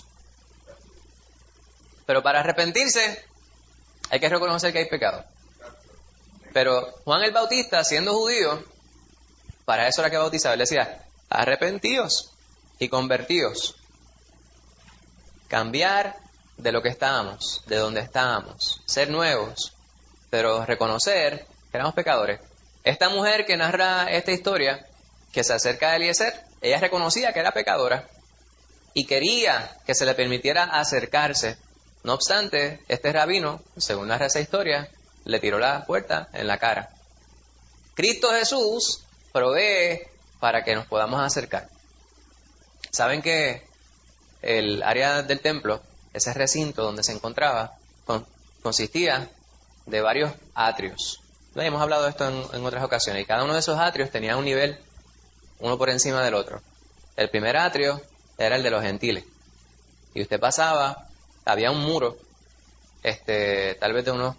Pero para arrepentirse hay que reconocer que hay pecado. Pero Juan el Bautista, siendo judío, para eso era que bautizaba. Él decía: arrepentíos y convertíos. Cambiar de lo que estábamos, de donde estábamos, ser nuevos, pero reconocer que éramos pecadores. Esta mujer que narra esta historia, que se acerca a Eliezer, ella reconocía que era pecadora y quería que se le permitiera acercarse. No obstante, este rabino, según narra esa historia, le tiró la puerta en la cara. Cristo Jesús provee para que nos podamos acercar. Saben que el área del templo, ese recinto donde se encontraba, consistía de varios atrios. Hemos hablado de esto en otras ocasiones, y cada uno de esos atrios tenía un nivel, uno por encima del otro. El primer atrio era el de los gentiles, y usted pasaba, había un muro, tal vez de unos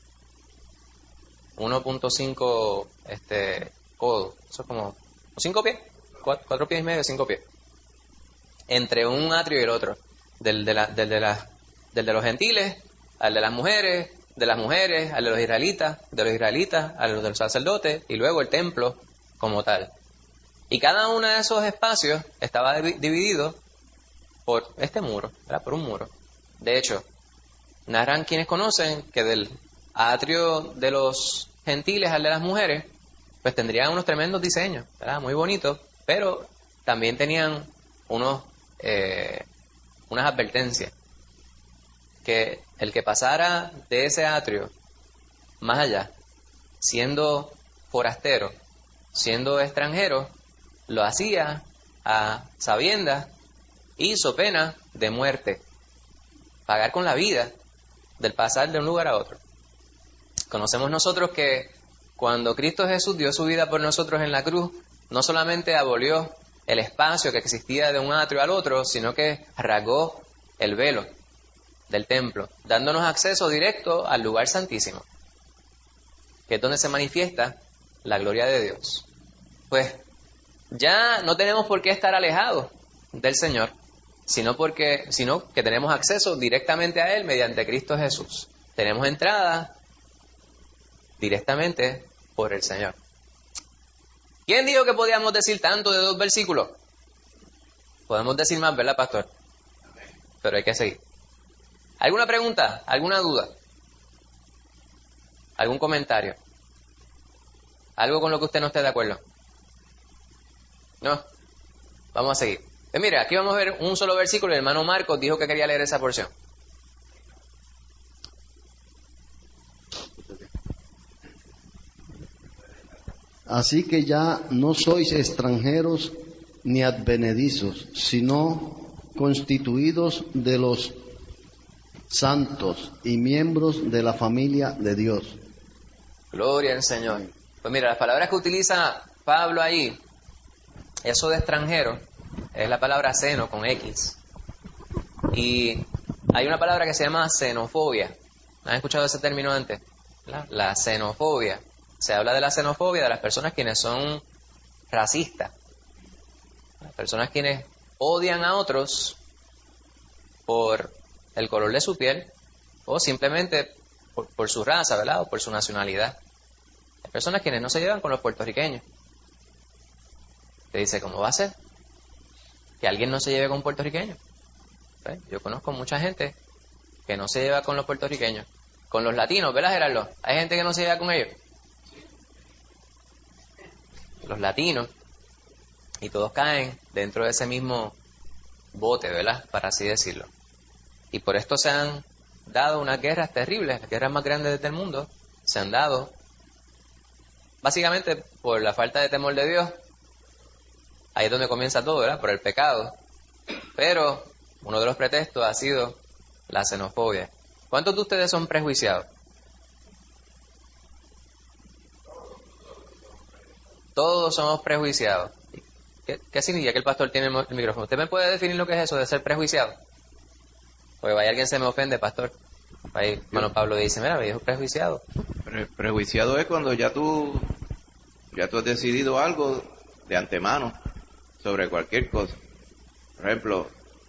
1.5 codos, eso es como 5 pies, 4 pies y medio, 5 pies, entre un atrio y el otro, del de los gentiles, al de las mujeres, al de los israelitas, al de los sacerdotes, y luego el templo como tal. Y cada uno de esos espacios estaba dividido por este muro, ¿verdad? Por un muro. De hecho, narran quienes conocen que del atrio de los gentiles al de las mujeres, pues tendrían unos tremendos diseños, ¿verdad? Muy bonitos, pero también tenían unas advertencias. Que el que pasara de ese atrio más allá, siendo forastero, siendo extranjero, lo hacía a sabiendas y so pena de muerte. Pagar con la vida del pasar de un lugar a otro. Conocemos nosotros que cuando Cristo Jesús dio su vida por nosotros en la cruz, no solamente abolió el espacio que existía de un atrio al otro, sino que rasgó el velo del templo, dándonos acceso directo al lugar santísimo, que es donde se manifiesta la gloria de Dios. Pues ya no tenemos por qué estar alejados del Señor, sino que tenemos acceso directamente a Él mediante Cristo Jesús. Tenemos entrada directamente por el Señor. ¿Quién dijo que podíamos decir tanto de 2 versículos? Podemos decir más, ¿verdad, pastor? Pero hay que seguir. ¿Alguna pregunta? ¿Alguna duda? ¿Algún comentario? ¿Algo con lo que usted no esté de acuerdo? ¿No? Vamos a seguir. Pues mira, aquí vamos a ver un solo versículo. El hermano Marcos dijo que quería leer esa porción. Así que ya no sois extranjeros ni advenedizos, sino constituidos de los santos y miembros de la familia de Dios. Gloria al Señor. Pues mira, las palabras que utiliza Pablo ahí, eso de extranjero, es la palabra xeno con X. Y hay una palabra que se llama xenofobia. ¿Han escuchado ese término antes? La xenofobia. Se habla de la xenofobia de las personas quienes son racistas. Las personas quienes odian a otros por el color de su piel o simplemente por su raza, ¿verdad? O por su nacionalidad. Hay personas quienes no se llevan con los puertorriqueños. Te dice, ¿cómo va a ser que alguien no se lleve con un puertorriqueño? ¿Ves? Yo conozco mucha gente que no se lleva con los puertorriqueños. Con los latinos, ¿verdad, Gerardo? Hay gente que no se lleva con ellos. Los latinos, y todos caen dentro de ese mismo bote, ¿verdad? Para así decirlo. Y por esto se han dado unas guerras terribles, las guerras más grandes del mundo, se han dado básicamente por la falta de temor de Dios. Ahí es donde comienza todo, ¿verdad? Por el pecado. Pero uno de los pretextos ha sido la xenofobia. ¿Cuántos de ustedes son prejuiciados? Todos somos prejuiciados. ¿Qué significa que el pastor tiene el micrófono? ¿Usted me puede definir lo que es eso de ser prejuiciado? Porque vaya alguien se me ofende, pastor. Ahí, hermano Pablo dice, mira, me dijo prejuiciado. Prejuiciado es cuando ya tú has decidido algo de antemano sobre cualquier cosa. Por ejemplo,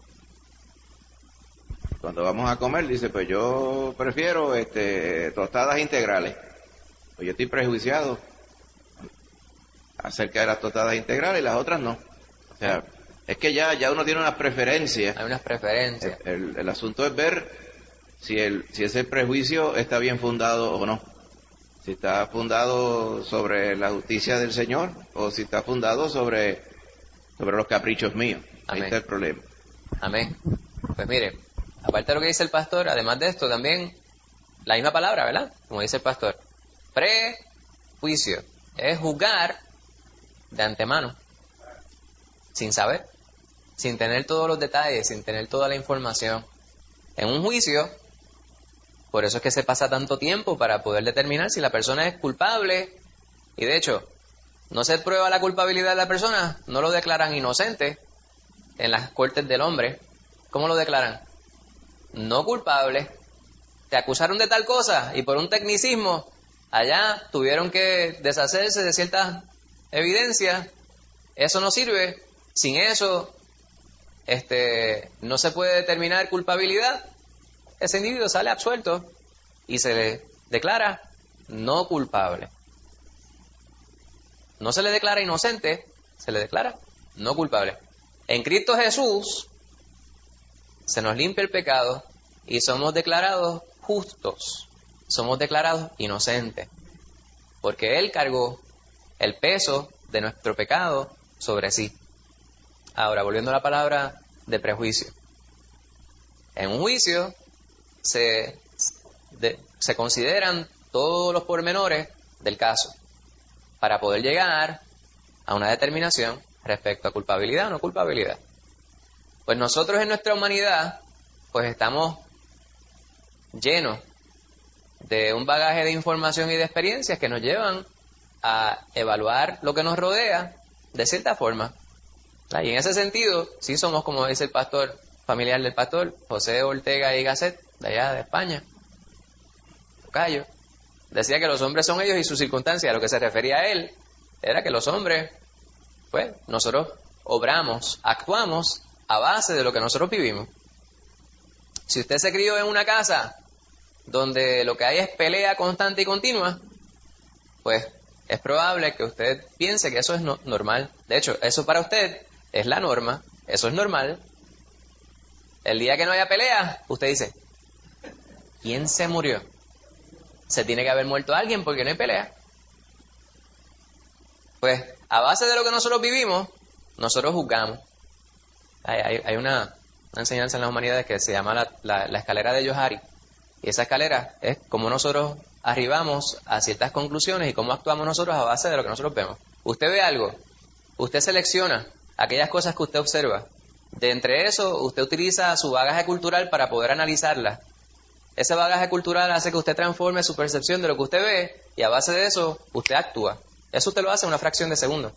cuando vamos a comer, dice, pues yo prefiero tostadas integrales. Pues yo estoy prejuiciado acerca de las tostadas integrales y las otras no. O sea, Es que ya uno tiene unas preferencias. Hay unas preferencias. El asunto es ver si ese prejuicio está bien fundado o no. Si está fundado sobre la justicia del Señor o si está fundado sobre los caprichos míos. Ahí Amén. está el problema. Amén. Pues mire, aparte de lo que dice el pastor, además de esto también, la misma palabra, ¿verdad? Como dice el pastor, prejuicio es juzgar de antemano, sin saber, sin tener todos los detalles, sin tener toda la información. En un juicio, por eso es que se pasa tanto tiempo para poder determinar si la persona es culpable, y de hecho, no se prueba la culpabilidad de la persona, no lo declaran inocente en las cortes del hombre. ¿Cómo lo declaran? No culpable. Te acusaron de tal cosa y por un tecnicismo allá tuvieron que deshacerse de ciertas evidencias. Eso no sirve. Sin eso no se puede determinar culpabilidad. Ese individuo sale absuelto y se le declara no culpable. No se le declara inocente, se le declara no culpable. En Cristo Jesús se nos limpia el pecado y somos declarados justos, somos declarados inocentes, porque Él cargó el peso de nuestro pecado sobre sí. Ahora, volviendo a la palabra de prejuicio. En un juicio se consideran todos los pormenores del caso para poder llegar a una determinación respecto a culpabilidad o no culpabilidad. Pues nosotros en nuestra humanidad, pues estamos llenos de un bagaje de información y de experiencias que nos llevan a evaluar lo que nos rodea de cierta forma. Y en ese sentido, sí somos, como dice el pastor, familiar del pastor, José Ortega y Gasset, de allá de España, tocayo. Decía que los hombres son ellos y sus circunstancias. A lo que se refería a él era que los hombres, pues, nosotros obramos, actuamos a base de lo que nosotros vivimos. Si usted se crió en una casa donde lo que hay es pelea constante y continua, pues es probable que usted piense que eso es normal. De hecho, eso para usted es la norma, eso es normal. El día que no haya pelea, usted dice, ¿quién se murió? Se tiene que haber muerto alguien porque no hay pelea. Pues a base de lo que nosotros vivimos, nosotros juzgamos. Hay una enseñanza en las humanidades que se llama la escalera de Johari. Y esa escalera es cómo nosotros arribamos a ciertas conclusiones y cómo actuamos nosotros a base de lo que nosotros vemos. Usted ve algo, usted selecciona aquellas cosas que usted observa. De entre eso, usted utiliza su bagaje cultural para poder analizarla. Ese bagaje cultural hace que usted transforme su percepción de lo que usted ve y a base de eso, usted actúa. Eso usted lo hace en una fracción de segundo.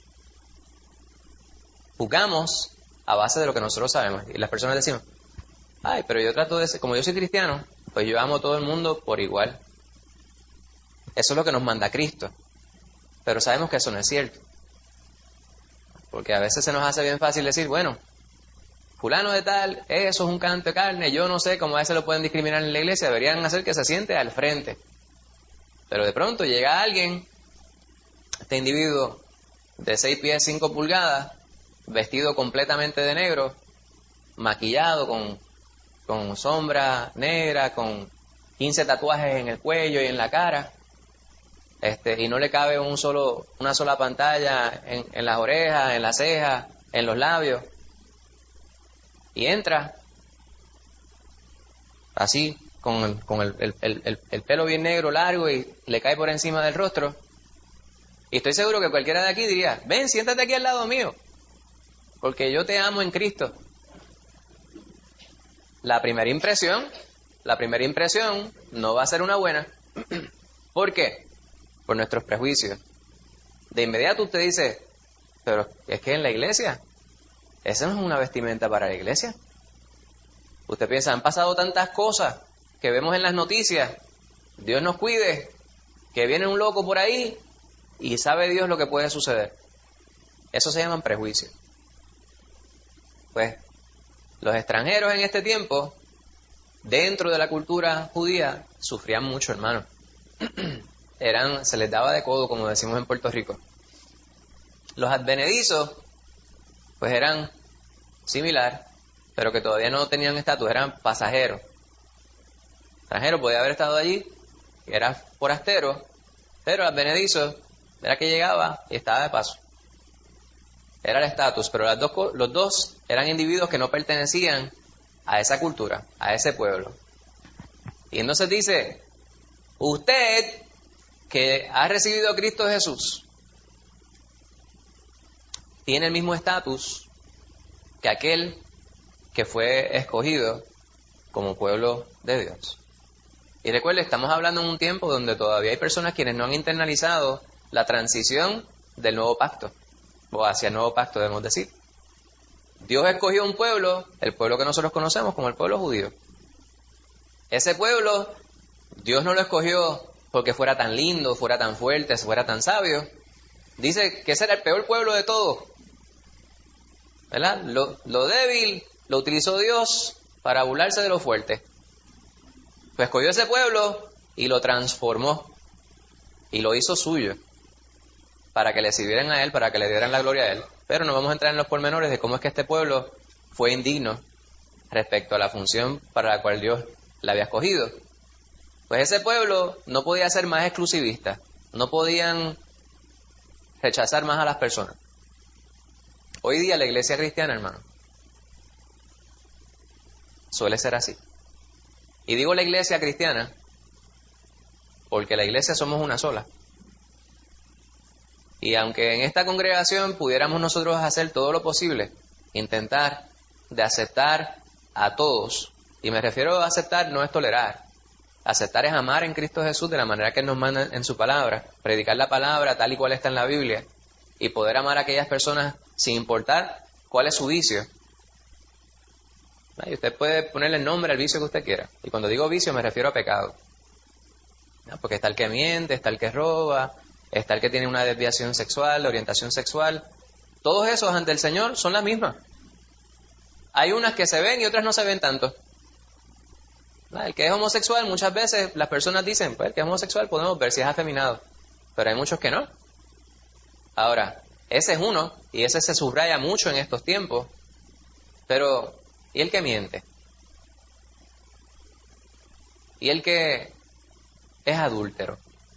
Juzgamos a base de lo que nosotros sabemos. Y las personas decimos, ay, pero yo trato de ser, como yo soy cristiano, pues yo amo a todo el mundo por igual. Eso es lo que nos manda Cristo. Pero sabemos que eso no es cierto. Porque a veces se nos hace bien fácil decir, bueno, fulano de tal, eso es un canto de carne, yo no sé cómo a veces lo pueden discriminar en la iglesia, deberían hacer que se siente al frente. Pero de pronto llega alguien, este individuo de 6 pies 5 pulgadas, vestido completamente de negro, maquillado con sombra negra, con 15 tatuajes en el cuello y en la cara, y no le cabe una sola pantalla en las orejas, en las cejas, en los labios. Y entra así, con el pelo bien negro, largo, y le cae por encima del rostro. Y estoy seguro que cualquiera de aquí diría, ven, siéntate aquí al lado mío, porque yo te amo en Cristo. La primera impresión no va a ser una buena. ¿Por qué? Por nuestros prejuicios. De inmediato usted dice, pero es que en la iglesia, esa no es una vestimenta para la iglesia. Usted piensa, han pasado tantas cosas que vemos en las noticias, Dios nos cuide, que viene un loco por ahí y sabe Dios lo que puede suceder. Eso se llaman prejuicios. Pues los extranjeros en este tiempo, dentro de la cultura judía, sufrían mucho, hermano. Se les daba de codo, como decimos en Puerto Rico. Los advenedizos, pues eran similar, pero que todavía no tenían estatus, eran pasajeros. Extranjero podía haber estado allí, y era forastero, pero advenedizo era que llegaba y estaba de paso. Era el estatus, pero los dos eran individuos que no pertenecían a esa cultura, a ese pueblo. Y entonces dice, usted que ha recibido a Cristo Jesús, tiene el mismo estatus que aquel que fue escogido como pueblo de Dios. Y recuerde, estamos hablando en un tiempo donde todavía hay personas quienes no han internalizado la transición del nuevo pacto, o hacia el nuevo pacto, debemos decir. Dios escogió un pueblo, el pueblo que nosotros conocemos como el pueblo judío. Ese pueblo, Dios no lo escogió porque fuera tan lindo, fuera tan fuerte, fuera tan sabio. Dice que ese era el peor pueblo de todos, ¿verdad? Lo débil lo utilizó Dios para burlarse de lo fuerte. Pues escogió ese pueblo y lo transformó y lo hizo suyo para que le sirvieran a él, para que le dieran la gloria a él. Pero no vamos a entrar en los pormenores de cómo es que este pueblo fue indigno respecto a la función para la cual Dios le había escogido. Pues ese pueblo no podía ser más exclusivista, no podían rechazar más a las personas. Hoy día la iglesia cristiana, hermano, suele ser así. Y digo la iglesia cristiana porque la iglesia somos una sola. Y aunque en esta congregación pudiéramos nosotros hacer todo lo posible, intentar de aceptar a todos, y me refiero a aceptar no es tolerar, aceptar es amar en Cristo Jesús de la manera que Él nos manda en su palabra, predicar la palabra tal y cual está en la Biblia, y poder amar a aquellas personas sin importar cuál es su vicio. Y usted puede ponerle el nombre al vicio que usted quiera. Y cuando digo vicio me refiero a pecado. Porque está el que miente, está el que roba, está el que tiene una desviación sexual, orientación sexual. Todos esos ante el Señor son las mismas. Hay unas que se ven y otras no se ven tanto. El que es homosexual, muchas veces las personas dicen, pues el que es homosexual podemos ver si es afeminado. Pero hay muchos que no. Ahora, ese es uno, y ese se subraya mucho en estos tiempos. Pero, ¿y el que miente? ¿Y el que es adúltero?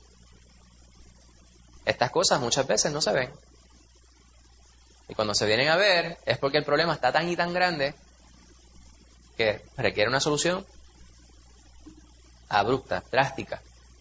Estas cosas muchas veces no se ven. Y cuando se vienen a ver, es porque el problema está tan y tan grande que requiere una solución abrupta, drástica.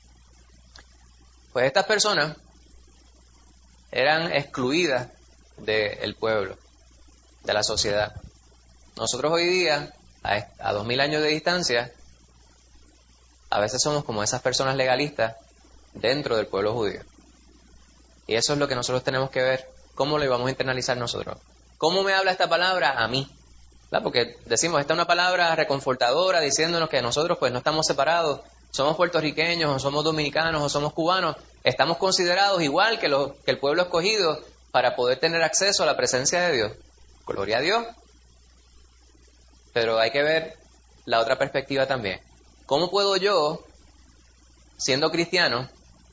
Pues estas personas eran excluidas del pueblo, de la sociedad. Nosotros hoy día, a 2000 años de distancia, a veces somos como esas personas legalistas dentro del pueblo judío. Y eso es lo que nosotros tenemos que ver, cómo lo íbamos a internalizar nosotros. ¿Cómo me habla esta palabra a mí? ¿Verdad? Porque decimos, esta es una palabra reconfortadora, diciéndonos que nosotros pues no estamos separados, somos puertorriqueños, o somos dominicanos, o somos cubanos, estamos considerados igual que el pueblo escogido para poder tener acceso a la presencia de Dios. Gloria a Dios. Pero hay que ver la otra perspectiva también. ¿Cómo puedo yo, siendo cristiano,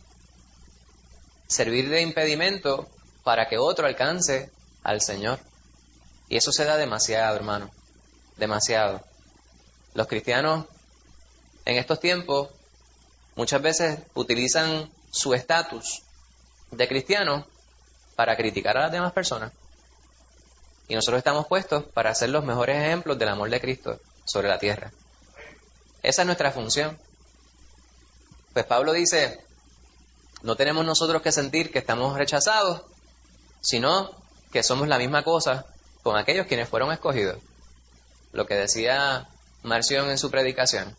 servir de impedimento para que otro alcance al Señor? Y eso se da demasiado, hermano, demasiado. Los cristianos en estos tiempos muchas veces utilizan su estatus de cristiano para criticar a las demás personas. Y nosotros estamos puestos para ser los mejores ejemplos del amor de Cristo sobre la tierra. Esa es nuestra función. Pues Pablo dice, no tenemos nosotros que sentir que estamos rechazados, sino que somos la misma cosa con aquellos quienes fueron escogidos. Lo que decía Marción en su predicación.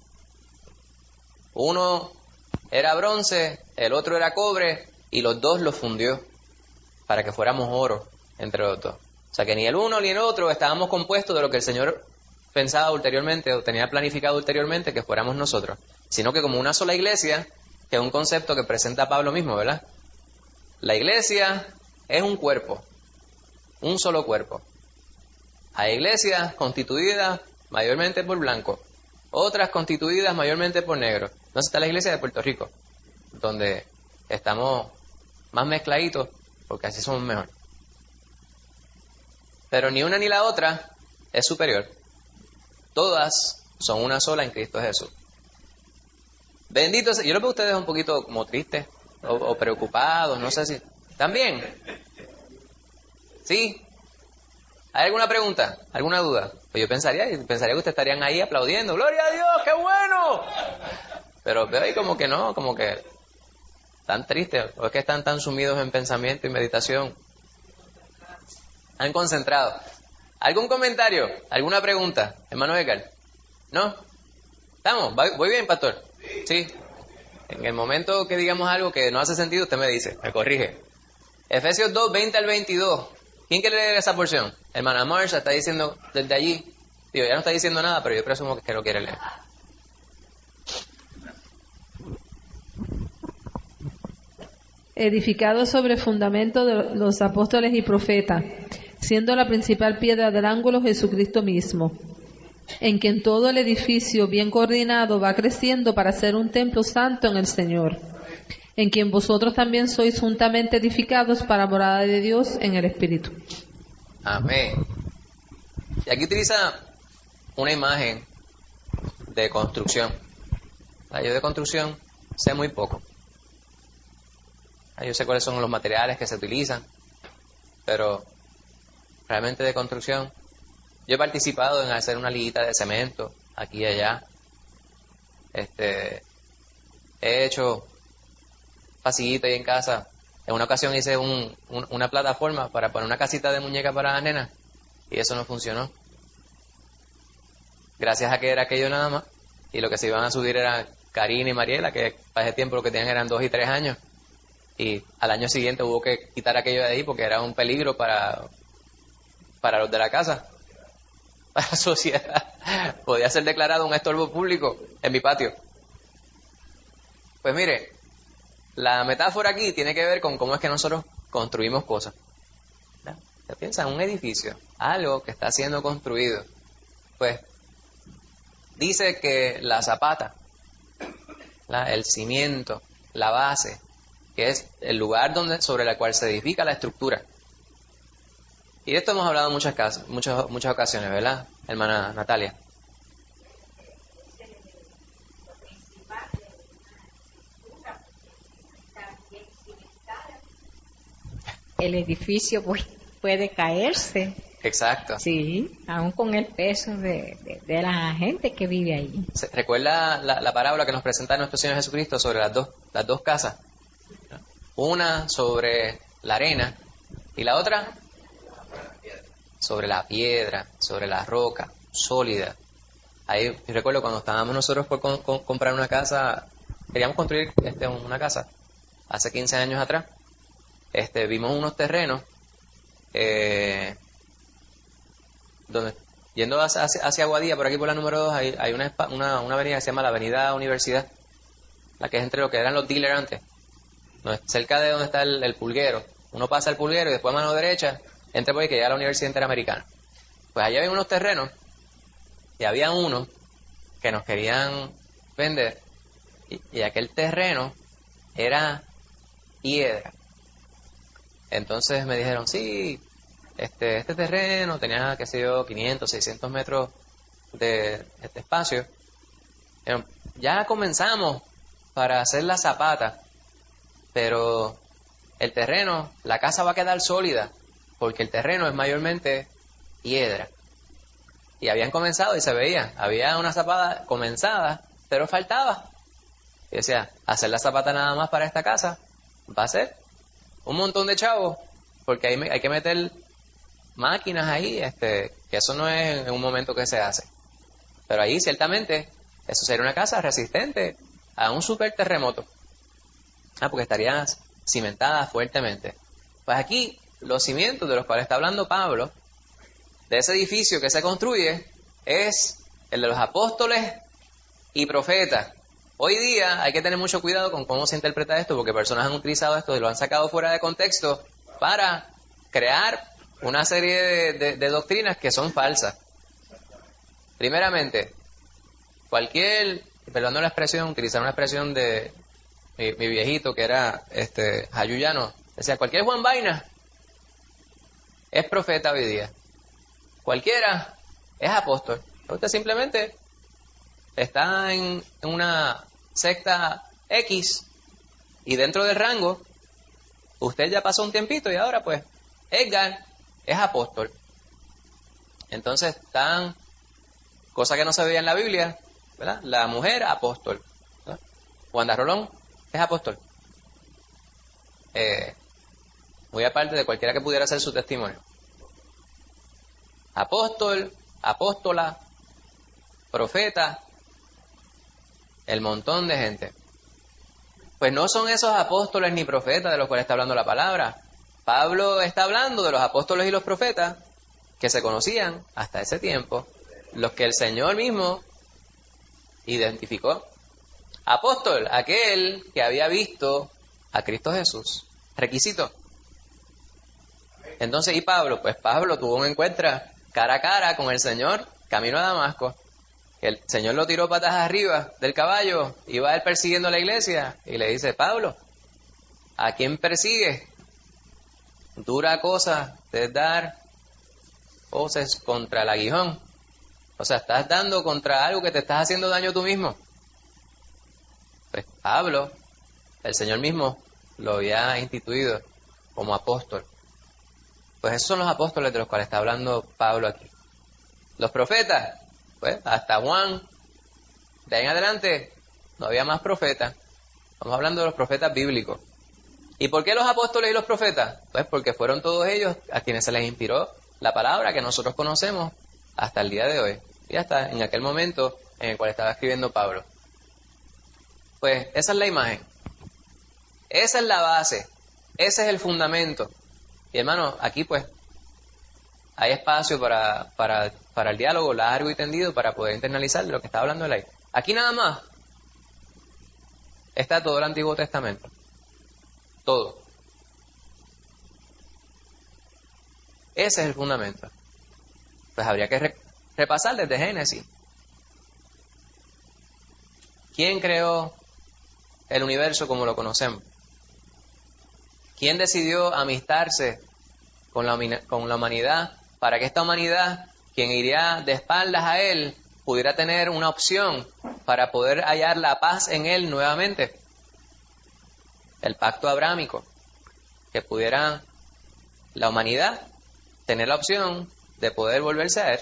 Uno era bronce, el otro era cobre, y los dos los fundió para que fuéramos oro entre los dos. O sea que ni el uno ni el otro estábamos compuestos de lo que el Señor pensaba ulteriormente o tenía planificado ulteriormente que fuéramos nosotros, sino que como una sola iglesia, que es un concepto que presenta Pablo mismo, ¿verdad? La iglesia es un cuerpo, un solo cuerpo. Hay iglesias constituidas mayormente por blancos, otras constituidas mayormente por negros. Entonces está la iglesia de Puerto Rico, donde estamos más mezcladitos, porque así somos mejor. Pero ni una ni la otra es superior. Todas son una sola en Cristo Jesús. Bendito sea. Yo lo veo a ustedes un poquito como tristes o preocupados, no sé si... ¿También? ¿Sí? ¿Hay alguna pregunta? ¿Alguna duda? Pues yo pensaría que ustedes estarían ahí aplaudiendo. ¡Gloria a Dios! ¡Qué bueno! Pero veo ahí como que no, como que tan tristes. O es que están tan sumidos en pensamiento y meditación. Han concentrado. ¿Algún comentario? ¿Alguna pregunta? Hermano Edgar. ¿No? ¿Estamos? ¿Voy bien, pastor? Sí. En el momento que digamos algo que no hace sentido, usted me dice, me corrige. Efesios 2, 20 al 22. ¿Quién quiere leer esa porción? Hermana Marsha está diciendo desde allí. Digo, ya no está diciendo nada, pero yo presumo que lo quiere leer. Edificado sobre fundamento de los apóstoles y profetas, siendo la principal piedra del ángulo Jesucristo mismo, en quien todo el edificio bien coordinado va creciendo para ser un templo santo en el Señor, en quien vosotros también sois juntamente edificados para morada de Dios en el Espíritu. Amén. Y aquí utiliza una imagen de construcción. Yo de construcción sé muy poco. Yo sé cuáles son los materiales que se utilizan, pero realmente de construcción, yo he participado en hacer una liguita de cemento aquí y allá. He hecho pasillito ahí en casa. En una ocasión hice una plataforma para poner una casita de muñeca para la nena y eso no funcionó. Gracias a que era aquello nada más y lo que se iban a subir eran Karina y Mariela, que para ese tiempo lo que tenían eran 2 y 3 años. Y al año siguiente hubo que quitar aquello de ahí porque era un peligro para los de la casa, para la sociedad. Podía ser declarado un estorbo público en mi patio. Pues mire, la metáfora aquí tiene que ver con cómo es que nosotros construimos cosas. Usted piensa en un edificio, algo que está siendo construido. Pues dice que la zapata, el cimiento, la base, que es el lugar sobre el cual se edifica la estructura. Y de esto hemos hablado en muchas ocasiones, ¿verdad, hermana Natalia? El edificio puede caerse. Exacto. Sí, aún con el peso de la gente que vive ahí. ¿Recuerda la parábola que nos presenta nuestro Señor Jesucristo sobre las dos casas? Una sobre la arena y la otra sobre la piedra, sobre la roca sólida. Ahí recuerdo cuando estábamos nosotros por comprar una casa, queríamos construir una casa hace 15 años atrás. Vimos unos terrenos donde, yendo hacia Aguadilla, por aquí por la número 2, hay una avenida que se llama la Avenida Universidad, la que es entre lo que eran los dealers antes. Cerca de donde está el pulguero. Uno pasa el pulguero y después a mano derecha entra por ahí que llega a la Universidad Interamericana. Pues allá había unos terrenos y había uno que nos querían vender y aquel terreno era piedra. Entonces me dijeron, sí, este terreno tenía, 500, 600 metros de espacio. Ya comenzamos para hacer la zapata, pero el terreno, la casa va a quedar sólida, porque el terreno es mayormente piedra. Y habían comenzado y se veía, había una zapata comenzada, pero faltaba. Y decía, hacer la zapata nada más para esta casa va a ser un montón de chavos, porque hay que meter máquinas ahí, que eso no es en un momento que se hace. Pero ahí ciertamente eso sería una casa resistente a un super terremoto. Porque estaría cimentada fuertemente. Pues aquí los cimientos de los cuales está hablando Pablo, de ese edificio que se construye, es el de los apóstoles y profetas. Hoy día hay que tener mucho cuidado con cómo se interpreta esto, porque personas han utilizado esto y lo han sacado fuera de contexto para crear una serie de doctrinas que son falsas. Primeramente, perdón la expresión, utilizar una expresión de mi viejito que era jayuyano, decía, cualquier Juan Vaina es profeta hoy día. Cualquiera es apóstol. Usted simplemente está en una secta X y dentro del rango usted ya pasó un tiempito y ahora pues Edgar es apóstol. Entonces están cosas que no se veía en la Biblia, ¿verdad? La mujer apóstol, ¿verdad? Wanda Rolón es apóstol. Muy aparte de cualquiera que pudiera ser su testimonio. Apóstol, apóstola, profeta, el montón de gente. Pues no son esos apóstoles ni profetas de los cuales está hablando la palabra. Pablo está hablando de los apóstoles y los profetas que se conocían hasta ese tiempo, los que el Señor mismo identificó. Apóstol, aquel que había visto a Cristo Jesús. Requisito. Entonces, ¿y Pablo? Pues Pablo tuvo un encuentro cara a cara con el Señor camino a Damasco. El Señor lo tiró patas arriba del caballo, iba él persiguiendo a la iglesia y le dice: Pablo, ¿a quién persigues? Dura cosa de dar voces contra el aguijón. O sea, estás dando contra algo que te estás haciendo daño tú mismo. Pues Pablo, el Señor mismo lo había instituido como apóstol. Pues esos son los apóstoles de los cuales está hablando Pablo aquí. Los profetas, pues hasta Juan, de ahí en adelante no había más profetas. Estamos hablando de los profetas bíblicos. ¿Y por qué los apóstoles y los profetas? Pues porque fueron todos ellos a quienes se les inspiró la palabra que nosotros conocemos hasta el día de hoy. Y hasta en aquel momento en el cual estaba escribiendo Pablo. Pues esa es la imagen. Esa es la base. Ese es el fundamento. Y hermano, aquí pues hay espacio para el diálogo largo y tendido para poder internalizar lo que está hablando él ahí. Aquí nada más está todo el Antiguo Testamento. Todo. Ese es el fundamento. Pues habría que repasar desde Génesis. ¿Quién creó el universo como lo conocemos? ¿Quién decidió amistarse con la humanidad para que esta humanidad, quien iría de espaldas a él, pudiera tener una opción para poder hallar la paz en él nuevamente? El pacto abrámico, que pudiera la humanidad tener la opción de poder volverse a él,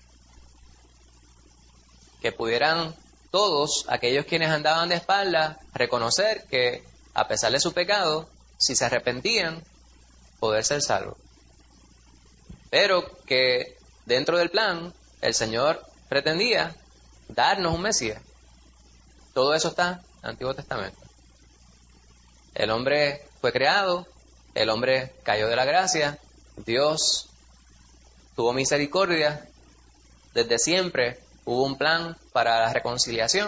que pudieran todos aquellos quienes andaban de espaldas reconocer que a pesar de su pecado, si se arrepentían, poder ser salvos. Pero que dentro del plan el Señor pretendía darnos un Mesías. Todo eso está en el Antiguo Testamento. El hombre fue creado, el hombre cayó de la gracia, Dios tuvo misericordia, desde siempre hubo un plan para la reconciliación.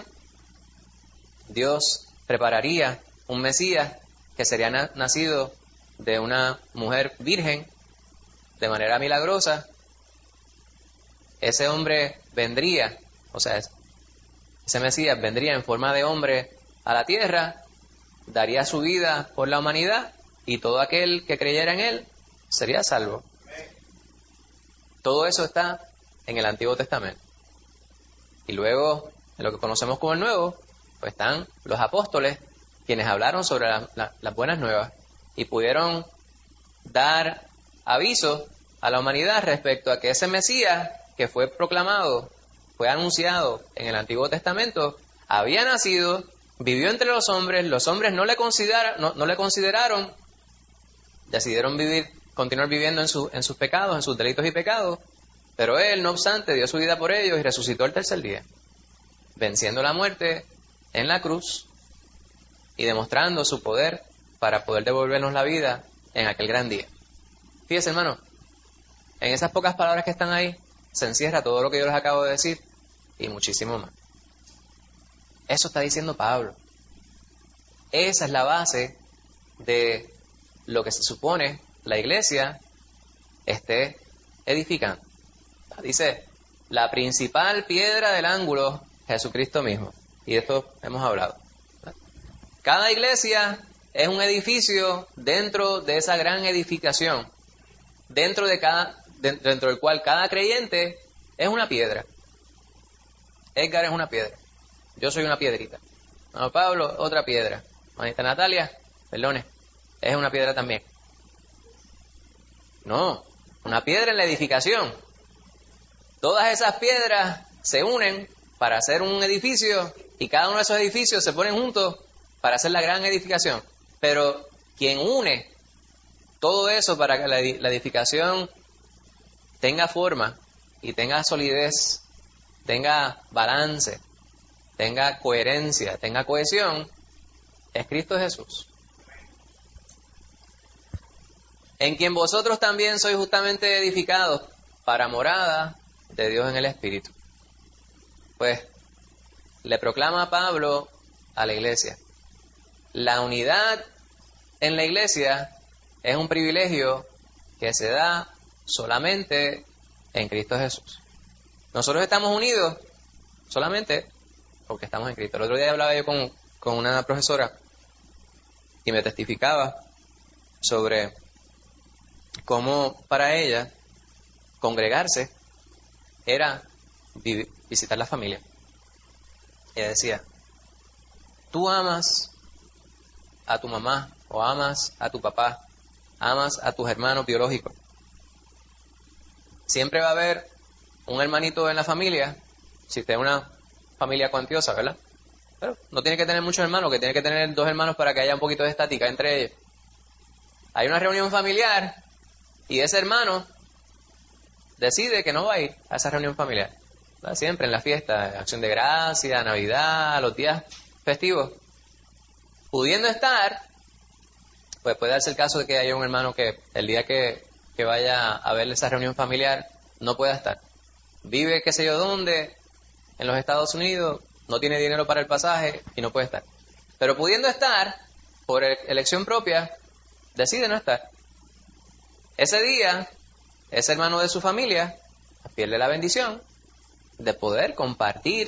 Dios prepararía un Mesías que sería nacido de una mujer virgen de manera milagrosa. Ese hombre vendría, o sea, ese Mesías vendría en forma de hombre a la tierra, daría su vida por la humanidad y todo aquel que creyera en él sería salvo. Todo eso está en el Antiguo Testamento. Y luego, en lo que conocemos como el Nuevo, pues están los apóstoles, quienes hablaron sobre las buenas nuevas y pudieron dar aviso a la humanidad respecto a que ese Mesías que fue proclamado, fue anunciado en el Antiguo Testamento, había nacido, vivió entre los hombres no le consideraron, decidieron continuar viviendo en sus pecados, en sus delitos y pecados, pero él, no obstante, dio su vida por ellos y resucitó el tercer día, venciendo la muerte en la cruz y demostrando su poder para poder devolvernos la vida en aquel gran día. Fíjese, hermano, en esas pocas palabras que están ahí se encierra todo lo que yo les acabo de decir y muchísimo más. Eso está diciendo Pablo. Esa es la base de lo que se supone la iglesia esté edificando. Dice, la principal piedra del ángulo, Jesucristo mismo. Y de esto hemos hablado. Cada iglesia es un edificio dentro de esa gran edificación, dentro del cual cada creyente es una piedra. Edgar es una piedra. Yo soy una piedrita. Hermano Pablo, otra piedra. Manita Natalia, perdone, es una piedra también. No, una piedra en la edificación. Todas esas piedras se unen para hacer un edificio y cada uno de esos edificios se ponen juntos para hacer la gran edificación. Pero quien une todo eso para que la edificación tenga forma y tenga solidez, tenga balance, tenga coherencia, tenga cohesión, es Cristo Jesús. En quien vosotros también sois justamente edificados para morada de Dios en el Espíritu. Pues le proclama Pablo a la iglesia: la unidad en la iglesia es un privilegio que se da solamente en Cristo Jesús. Nosotros estamos unidos solamente porque estamos en Cristo. El otro día hablaba yo con una profesora y me testificaba sobre cómo para ella congregarse era visitar la familia. Ella decía: tú amas a tu mamá o amas a tu papá, amas a tus hermanos biológicos. Siempre va a haber un hermanito en la familia, si usted es una familia cuantiosa, ¿verdad? Pero no tiene que tener muchos hermanos, que tiene que tener 2 hermanos para que haya un poquito de estática entre ellos. Hay una reunión familiar y ese hermano decide que no va a ir a esa reunión familiar. ¿Verdad? Siempre en la fiesta, Acción de Gracia, Navidad, los días festivos. Pudiendo estar, pues puede darse el caso de que haya un hermano que el día que vaya a ver esa reunión familiar no pueda estar. Vive qué sé yo dónde, en los Estados Unidos, no tiene dinero para el pasaje y no puede estar. Pero pudiendo estar, por elección propia, decide no estar. Ese día, ese hermano de su familia pierde la bendición de poder compartir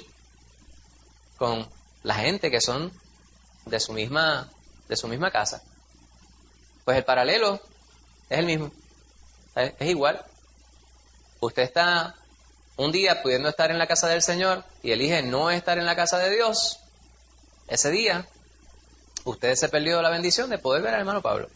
con la gente que son de su misma casa. Pues el paralelo es el mismo, es igual. Usted está un día pudiendo estar en la casa del Señor y elige no estar en la casa de Dios. Ese día usted se perdió la bendición de poder ver al hermano Pablo,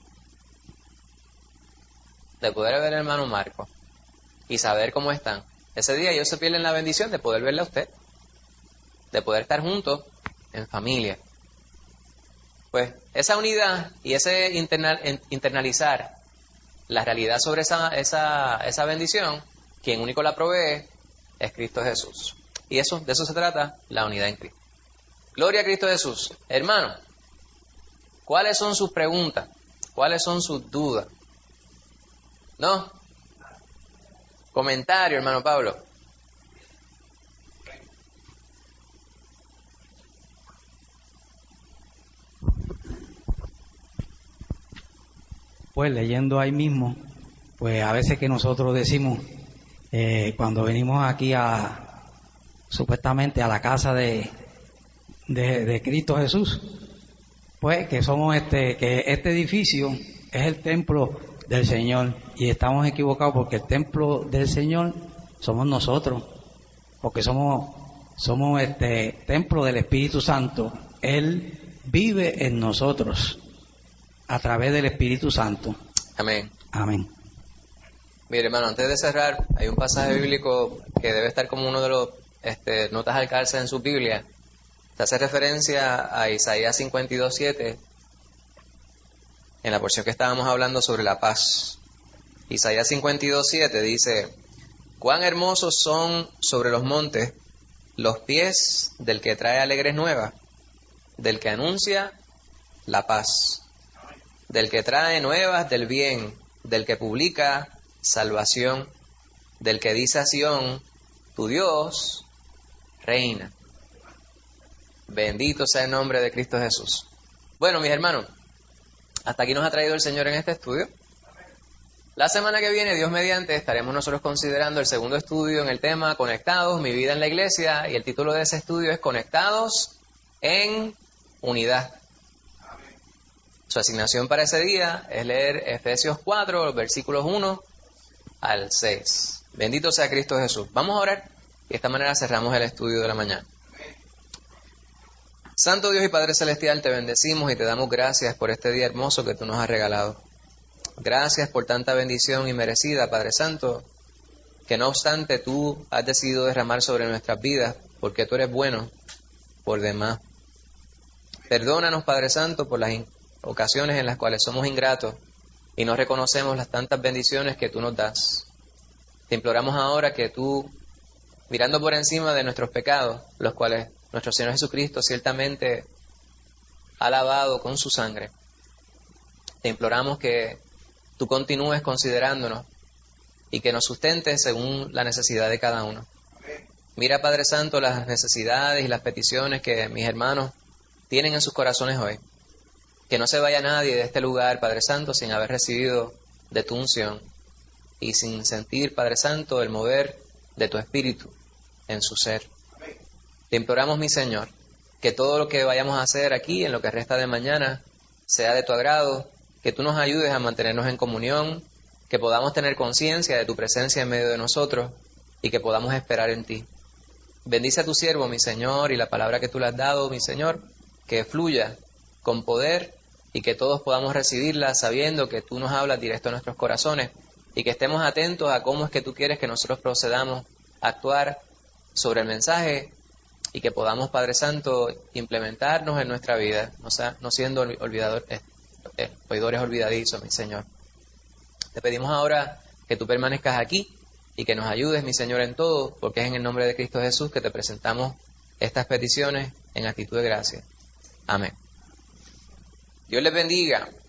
de poder ver al hermano Marco y saber cómo están. Ese día ellos se pierden la bendición de poder verle a usted, de poder estar juntos en familia. Pues esa unidad y ese internalizar la realidad sobre esa bendición, quien único la provee es Cristo Jesús. Y de eso se trata la unidad en Cristo. Gloria a Cristo Jesús. Hermano, ¿cuáles son sus preguntas? ¿Cuáles son sus dudas? ¿No? Comentario, hermano Pablo. Pues leyendo ahí mismo, pues a veces que nosotros decimos, cuando venimos aquí supuestamente a la casa de Cristo Jesús, pues que somos que este edificio es el templo del Señor, y estamos equivocados porque el templo del Señor somos nosotros, porque somos templo del Espíritu Santo. Él vive en nosotros a través del Espíritu Santo. Amén. Amén. Mire, hermano, antes de cerrar, hay un pasaje bíblico que debe estar como uno de los notas al calce en su Biblia. Se hace referencia a Isaías 52:7, en la porción que estábamos hablando sobre la paz. Isaías 52:7 dice: cuán hermosos son sobre los montes los pies del que trae alegres nuevas, del que anuncia la paz, del que trae nuevas del bien, del que publica salvación, del que dice a Sión: tu Dios reina. Bendito sea el nombre de Cristo Jesús. Bueno, mis hermanos, hasta aquí nos ha traído el Señor en este estudio. La semana que viene, Dios mediante, estaremos nosotros considerando el segundo estudio en el tema Conectados, mi vida en la iglesia, y el título de ese estudio es Conectados en unidad. Su asignación para ese día es leer Efesios 4, los versículos 1 al 6. Bendito sea Cristo Jesús. Vamos a orar y de esta manera cerramos el estudio de la mañana. Santo Dios y Padre Celestial, te bendecimos y te damos gracias por este día hermoso que tú nos has regalado. Gracias por tanta bendición inmerecida, Padre Santo, que no obstante tú has decidido derramar sobre nuestras vidas, porque tú eres bueno por demás. Perdónanos, Padre Santo, por las ocasiones en las cuales somos ingratos y no reconocemos las tantas bendiciones que tú nos das. Te imploramos ahora que tú, mirando por encima de nuestros pecados, los cuales nuestro Señor Jesucristo ciertamente ha lavado con su sangre, te imploramos que tú continúes considerándonos y que nos sustentes según la necesidad de cada uno. Mira, Padre Santo, las necesidades y las peticiones que mis hermanos tienen en sus corazones hoy. Que no se vaya nadie de este lugar, Padre Santo, sin haber recibido de tu unción y sin sentir, Padre Santo, el mover de tu Espíritu en su ser. Te imploramos, mi Señor, que todo lo que vayamos a hacer aquí en lo que resta de mañana sea de tu agrado, que tú nos ayudes a mantenernos en comunión, que podamos tener conciencia de tu presencia en medio de nosotros y que podamos esperar en ti. Bendice a tu siervo, mi Señor, y la palabra que tú le has dado, mi Señor, que fluya con poder y que todos podamos recibirla sabiendo que tú nos hablas directo a nuestros corazones y que estemos atentos a cómo es que tú quieres que nosotros procedamos a actuar sobre el mensaje y que podamos, Padre Santo, implementarnos en nuestra vida, no siendo oidores olvidadizos, mi Señor. Te pedimos ahora que tú permanezcas aquí y que nos ayudes, mi Señor, en todo, porque es en el nombre de Cristo Jesús que te presentamos estas peticiones en actitud de gracia. Amén. Dios les bendiga.